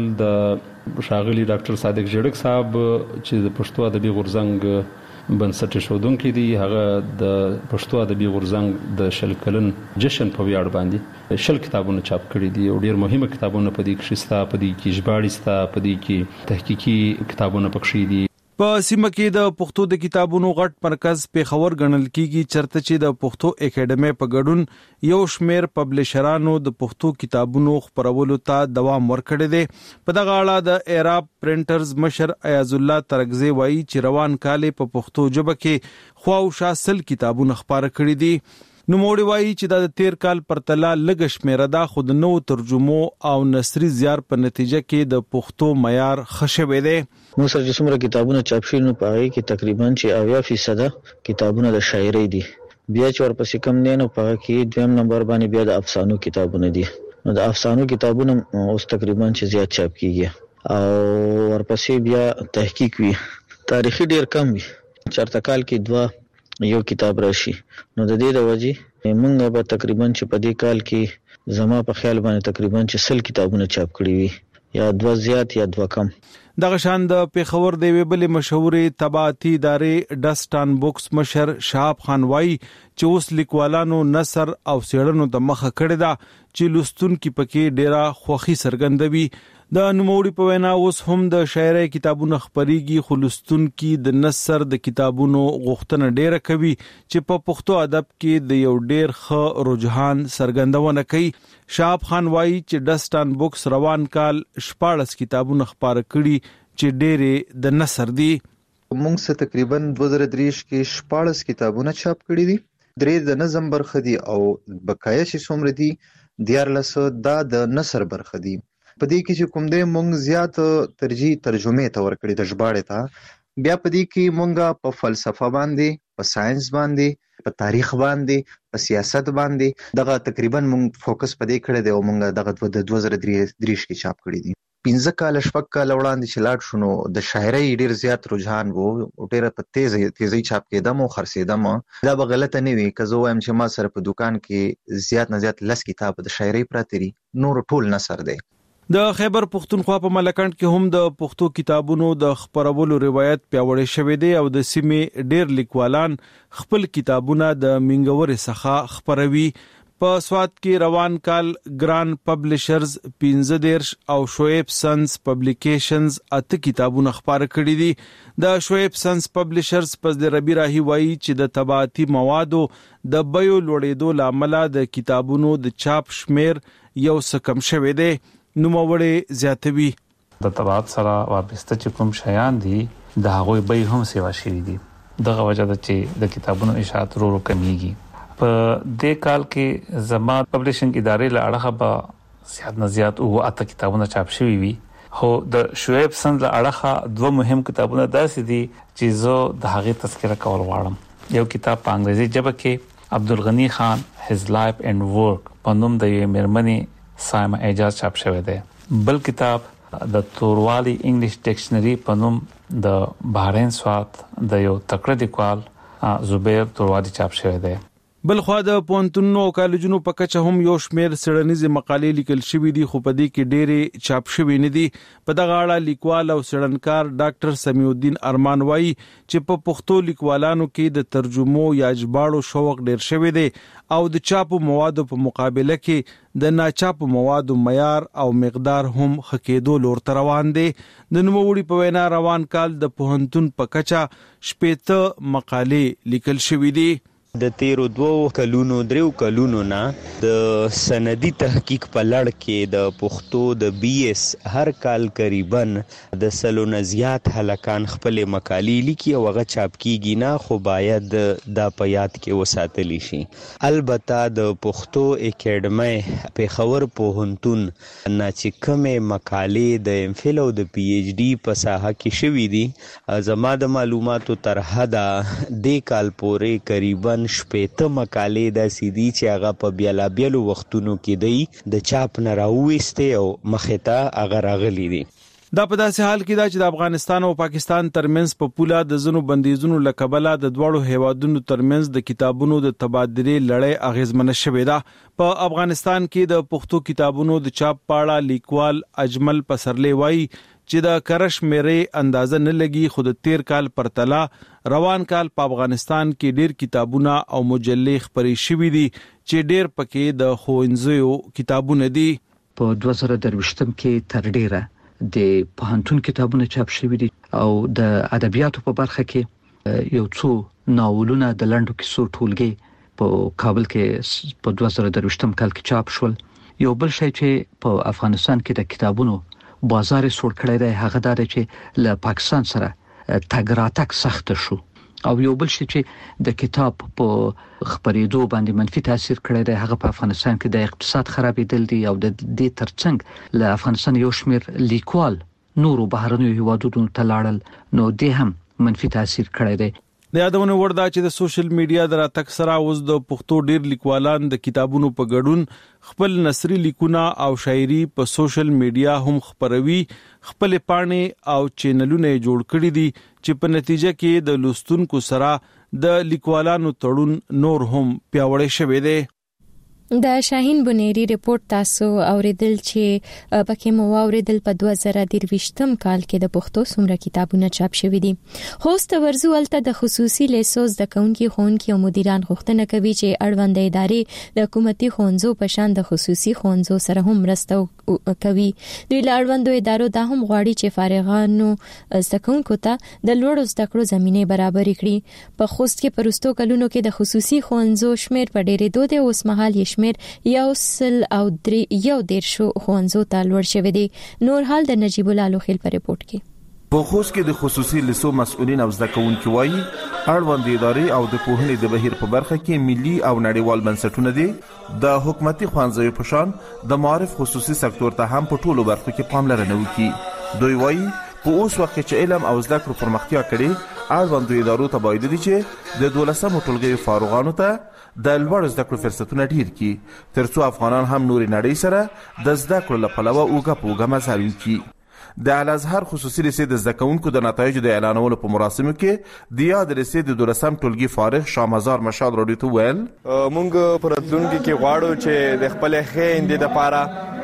د شاغلی ډاکټر صادق جړک صاحب چې د پښتو ادبي غورځنګ بنسټ شودونکو دی هغه د پښتو ادبي غورځنګ د شل کلن جشن په ویاړ باندې شل کتابونه چاپ کړي دي او ډیر مهمه کتابونه په دې کې شته، په دې کې ژباړې شته، په دې کې تحقیقي کتابونه پکښې دي. په سیمه کې د پښتو د کتابونو غټ مرکز پیښور ګڼل کیږي چرته چې د پښتو اکیډمۍ په ګډون یو شمیر پبلشرانو د پښتو کتابونو خپرولو ته دوام ورکړی دی. په دغه اړه د ایراب پرنټرز مشر ایاز الله ترغزی وایي چې روان کال په پښتو ژبه کې خواوشا سل کتابونه خپاره کړي دي. نوموړي وایي چې د تیر کال پرتله لږ شمیره ده خو د نو ترجمو او نثري زیار په نتیجه کې د پښتو معیار ښه شوی دی. موږ سره چې څومره کتابونه چاپ شوي نو په هغې کې تقریبا چې اویا فیصده کتابونه د شاعرۍ دي. بیا چې ورپسې کم دی نو په هغه کې دویم نمبر باندې بیا د افسانو کتابونه دي. نو د افسانو کتابونه اوس تقریبا چې زیات چاپ کیږي او ورپسې بیا تحقیق وي. تاریخي ډیر کم وي، چرته کال کې دوه یو کتاب راشي. نو د دې د وجې موږ به تقریبا چې په دې کال کې زما په خیال باندې تقریبا چې سل کتابونه چاپ کړي وي، یا دوه زیات یا دوه کم. دغه شان د پیښور د وی بل مشهورې طباعتي ادارې ډسټان بوکس مشر شهاب خان وایي چې اوس لیکوالانو نثر او څېړنو ته مخه کړې ده چې لوستونکي پکې ډیره خوښي څرګندوي. د نوموړي په وینا اوس هم د شاعرۍ کتابونه خپرېږي خو لوستونکي د نثر د کتابونو غوښتنه ډیره کوي چې په پښتو ادب کې د یو ډیر ښه رجحان څرګندونه کوي. شهاب خان وایي چې ډسټان بوکس روان کال شپاړس کتابونه خپاره کړي چې ډېرې د نثر دي. موږ څه تقریبا دوه زره درې کې شپاړس کتابونه چاپ کړي دي، درې د نظم برخه دي او بقایا چې څومره دي دیارلس دا د نثر برخه دي. په دې کې چې کوم دی موږ زیات ترجیح ترجمه ته ورکړي د ژباړې ته. بیا په دې کې موږ په فلسفه باندې، په ساينس باندې، په تاریخ باندې، په سیاست باندې دغه تقریبا موږ فوکس په دې کړی دی او موږ دغه د دوه زره درې کې چاپ کړي دي. پنځه کال شپږ کال وړاندې چې لاړ شو نو د شاعرۍ ډیر زیات رجحان وو او ډیره په تیز تیزی چاپ کېدم او خرڅېدم. دا به غلطه نه وي که زه وایم چې ما سره په دکان کې زیات نه زیات لس کتاب د شاعرۍ پراته دي، نور ټول نثر دی. د خیبر پښتونخوا په ملکند کې هم د پښتو کتابونو د خپرولو روایت پیاوړی شوی دی او د سیمې ډیر لیکوالان خپل کتابونه د منګورې څخه خپروي. په سواد کې روان کال ګران پبلشرز پنځه دیرش او شعیب سنس پبلیکیشنز اته کتابونه خپاره کړي دي. د شعیب سنس پبلشرز پس د ربی راهی وایي چې د طباعتي موادو د بیو لوړېدو لامل د کتابونو د چاپ شمیر یو څه کم شوی دی. نوموړی زیاتوي د طباعت سره وابسته چې کوم شیان دي د هغوی بیې هم سیوا شوي دي. دغه وجه ده چې د کتابونو اشاعت ورو ورو کمیږي. په دې کال کې زما پبلشنګ ادارې له اړخه به زیات نه زیات اووه اته کتابونه چاپ شوي وي، خو د شعیب سند له اړخه دوه مهم کتابونه داسې دي چې زه د هغې تذکره کول غواړم. یو کتاب په انګریزي ژبه کې عبدالغنی خان His Life and Work په نوم د یوې مېرمنې سایمه اعجاز چاپ شوی دی. بل کتاب د توروالی انګلیش ډکشنری په نوم د بحرین سوات د یو تکړه لیکوال زبیر توروالی چاپ شوی دی. بل خو د پونتونو او کالجونو په کچه هم یو شمیر سړنیزه مقالې لیکل شوې دي خو په دې کې ډېرې چاپ شوې نه دي. په دغه اړه لیکوال او سړنکار ډاکټر سمیع الدین ارمان وایي چې په پښتو لیکوالانو کې د ترجمو یا ژباړو شوق ډېر شوی دی او د چاپو موادو په مقابله کې د ناچاپو موادو معیار او مقدار هم خکېدو لور ته روان دی. د نوموړي په وینا روان کال د پوهنتون په کچه شپېته مقالې لیکل شوې دي. د تیرو دوو کلونو دریو کلونو نه د سندي تحقیق په لړ کې د پښتو د بي اس هر کال قریبا د سلونه زیات هلکان خپل مقالې لیکي او هغه چاپ کیږي نه، خو باید د پیات کې وساتلی شي. البته د پښتو اکیډمي پیښور پوهنتون نه چې کومه مقالې د ام فل او د پی ایچ ډي په ساحه کې شوې دي، زما د معلوماتو تر حده د کال پورې قریبا شپېته مقالې داسې دي چې هغه په بیلابیلو وختونو کې دی د چاپ نه راوویستې او مخې ته هغه راغلي دي. دا په داسې حال کې دا چې د افغانستان او پاکستان ترمنځ په پوله د ځینو بندیزونو له کبله د دواړو هیوادونو ترمنځ د کتابونو د تبادلې لړۍ اغیزمنه شوې ده. په افغانستان کې د پښتو کتابونو د چاپ په اړه لیکوال اجمل پسرلی وایي چې د کرش مېرې اندازه نه لګي، خو د تیر کال پرتله روان کال په افغانستان کې ډېر کتابونه او مجلې خپرې شوي دي چې ډېر پکې د ښوونځیو کتابونه دي. په دوه زره درویشتم کې تر ډیره د پوهنتون کتابونه چاپ شوي دي او د ادبیاتو په برخه کې یو څو ناولونه د لنډو کیسو ټولګي په کابل کې په دوه زره درویشتم کال کې چاپ شول. یو بل شی چې په افغانستان کې د کتابونو بازار سور کړی دی هغه دا چې له پاکستان سره تګ راتګ سخت شو، او یو بل شی چې د کتاب په خبرېدو باندې منفي تاثیر کړی دی هغه په افغانستان کې د اقتصاد خرابېدل دي او د دې ترڅنګ له افغانستان یو شمیر لیکوال نورو بهرنیو هیوادونو ته لاړل، نو دې هم منفي تاثیر کړی دی. د یادونه وړ دا چې د سوشل میډیا د راتګ سره اوس د پښتو ډیر لیکوالان د کتابونو په ګډون خپل نثري لیکونه او شاعري په سوشل میډیا هم خپروي. خپل پاڼې او چینلونه جوړ کړي دي چې په نتیجه کې د لوستونکو سره د لیکوالانو تړون نور هم پیاوړی شوی دی. د شاهین بنيري ریپورت تاسو اوریدل چې پکې مو اوریدل په دوه زره درویشتم کال کې د پښتو څومره کتابونه چاپ شوي دي. هوست ورزولته د خصوصي لیسوس د کونکي خونکي او مدیران غوښتنه کوي چې اړوند ادارې د حکومتي خونځو په شان د خصوصي خونځو سره هم مرسته کوي. دوی لاړوندو ادارو دا هم غواړي چې فارغانو زدهکونکو ته د لوړو زده کړو زمينه برابر کړي. په خوست کې پرستو کلونو کې د خصوصي خونځو شمیر په ډېرې دوه د اوس مهال یې یو سل او درې یو دیرشو خوانزو ته لوړ شوی دی. نور حال د نجیب الله لوخیل په ریپورت کې. په خوست کې د خصوصي لیسو مسؤلین او زده کوونکي وایي اړوند ادارې او د پوهنې د بهیر په برخه کې ملي او نړیوال بنسټونه دي. د حکومتي خوانځو په شان د معارف خصوصي سکتور ته هم په ټولو برخو کې پاملرنه وکړي. دوی وایي په اوس وخت کې علم او زده کړو پرمختیا کړي، اړوند ادارو ته باید دي چې د دولسمو ټولګیو فارغانو ته د لوړ زده کړو فرصتونه ډیر کړي، ترڅو افغانان هم نوري نړۍ سره د زده کړو لپاره اوګه پوګه مزل وکړي. د الازهر خصوصي لیسې د زده کوونکو د نتایجو د اعلانولو په مراسمو کې د یاد لیسې د دولسم ټولګي فارغ شامزار مشال راډیو ته ویل مونږ پر راتلونکي کې غواړو چې د خپل خويندې لپاره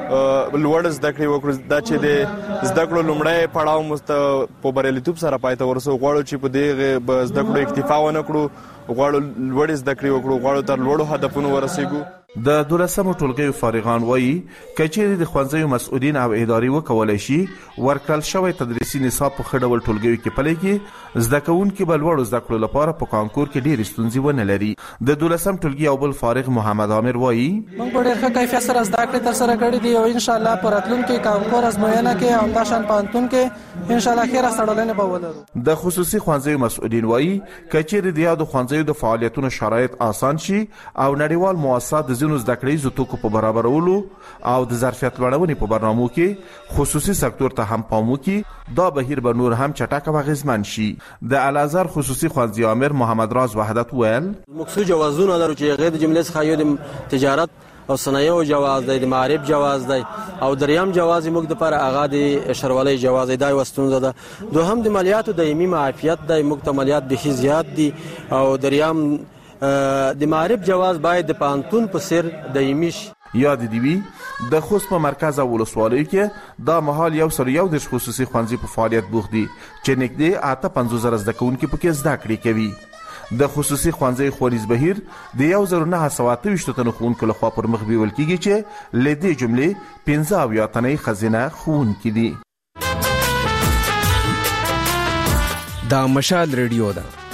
لوړ زده کړې وکړو، دا چې د زده کړو لومړی پړاو مست په بریالیتوب سره پای ته ورسو. غواړو چې په دې زده کړو اکتفا ونه کړو، غواړو لوړ زده کړې وکړو، غواړو تر لوړو هدفونو ورسېږو. د دولسمو ټولګیو فارغان وایي کچېرې د ښوونځیو مسؤلین او ادارې وکولای شي ورکړل شوی تدریسي نصاب په ښه ډول ټولګیو کې پلی کړي، زده کوونکي به لوړو زده کړو لپاره په کانکور کې ډېرې ستونزې ونه لري. د دولسم ټولګي او بل فارغ محمد عامر وایي موږ په ډېر ښه کیفیت سره زده کړې ترسره کړې دي او ان شاء الله په راتلونکي کانکور ازموینه کې همداشان پوهنتون کې ان شاء الله ښه راستړلنه به ولرو. د خصوصي ښوونځیو مسؤلین وایي کچېرې د یادو ښوونځیو د فعالیتونو شرایط آسان شي او نړیوال مؤسسات د ځینو زده کړیزو توکو په برابرولو او د ظرفیت لوړونې په برنامو کې خصوصي سکتور ته هم پام وکړي، دا بهیر به نور هم چټک او اغیزمن شي. د الازهر خصوصي ښوونځي امیر محمد راز وحدت ویل موږ جوازونه لرو چې غیر جمله څخه یو د تجارت او صنایعو جواز دی، د معارف جواز دی او دریم جواز موږ د پر اغا د شرولې جواز دی واستونزه ده. دوهم د مالیاتو دایمي معافیت دی، موږ ته مالیات به زیات دي او دریم د معارف جواز باید د پانتون په سر دایمي شي. یاد دی وی د خوست په مرکز او ولسوالیو کې دا مهال یو سر یو د خصوصي ښوونځي په فعالیت بوخت دي چې نږدې اته پنځوس زره زده کوونکي پکې زده کړې کوي. د خصوصي ښوونځي خوریز بهیر د یو زر نه سوه اته ویشت تنو ښوونکو لخوا پر مخ بیول کیږي چې له دې جملې پنځه اویا تنې ښځینه ښوونکي دي. دا مشال ریډیو ده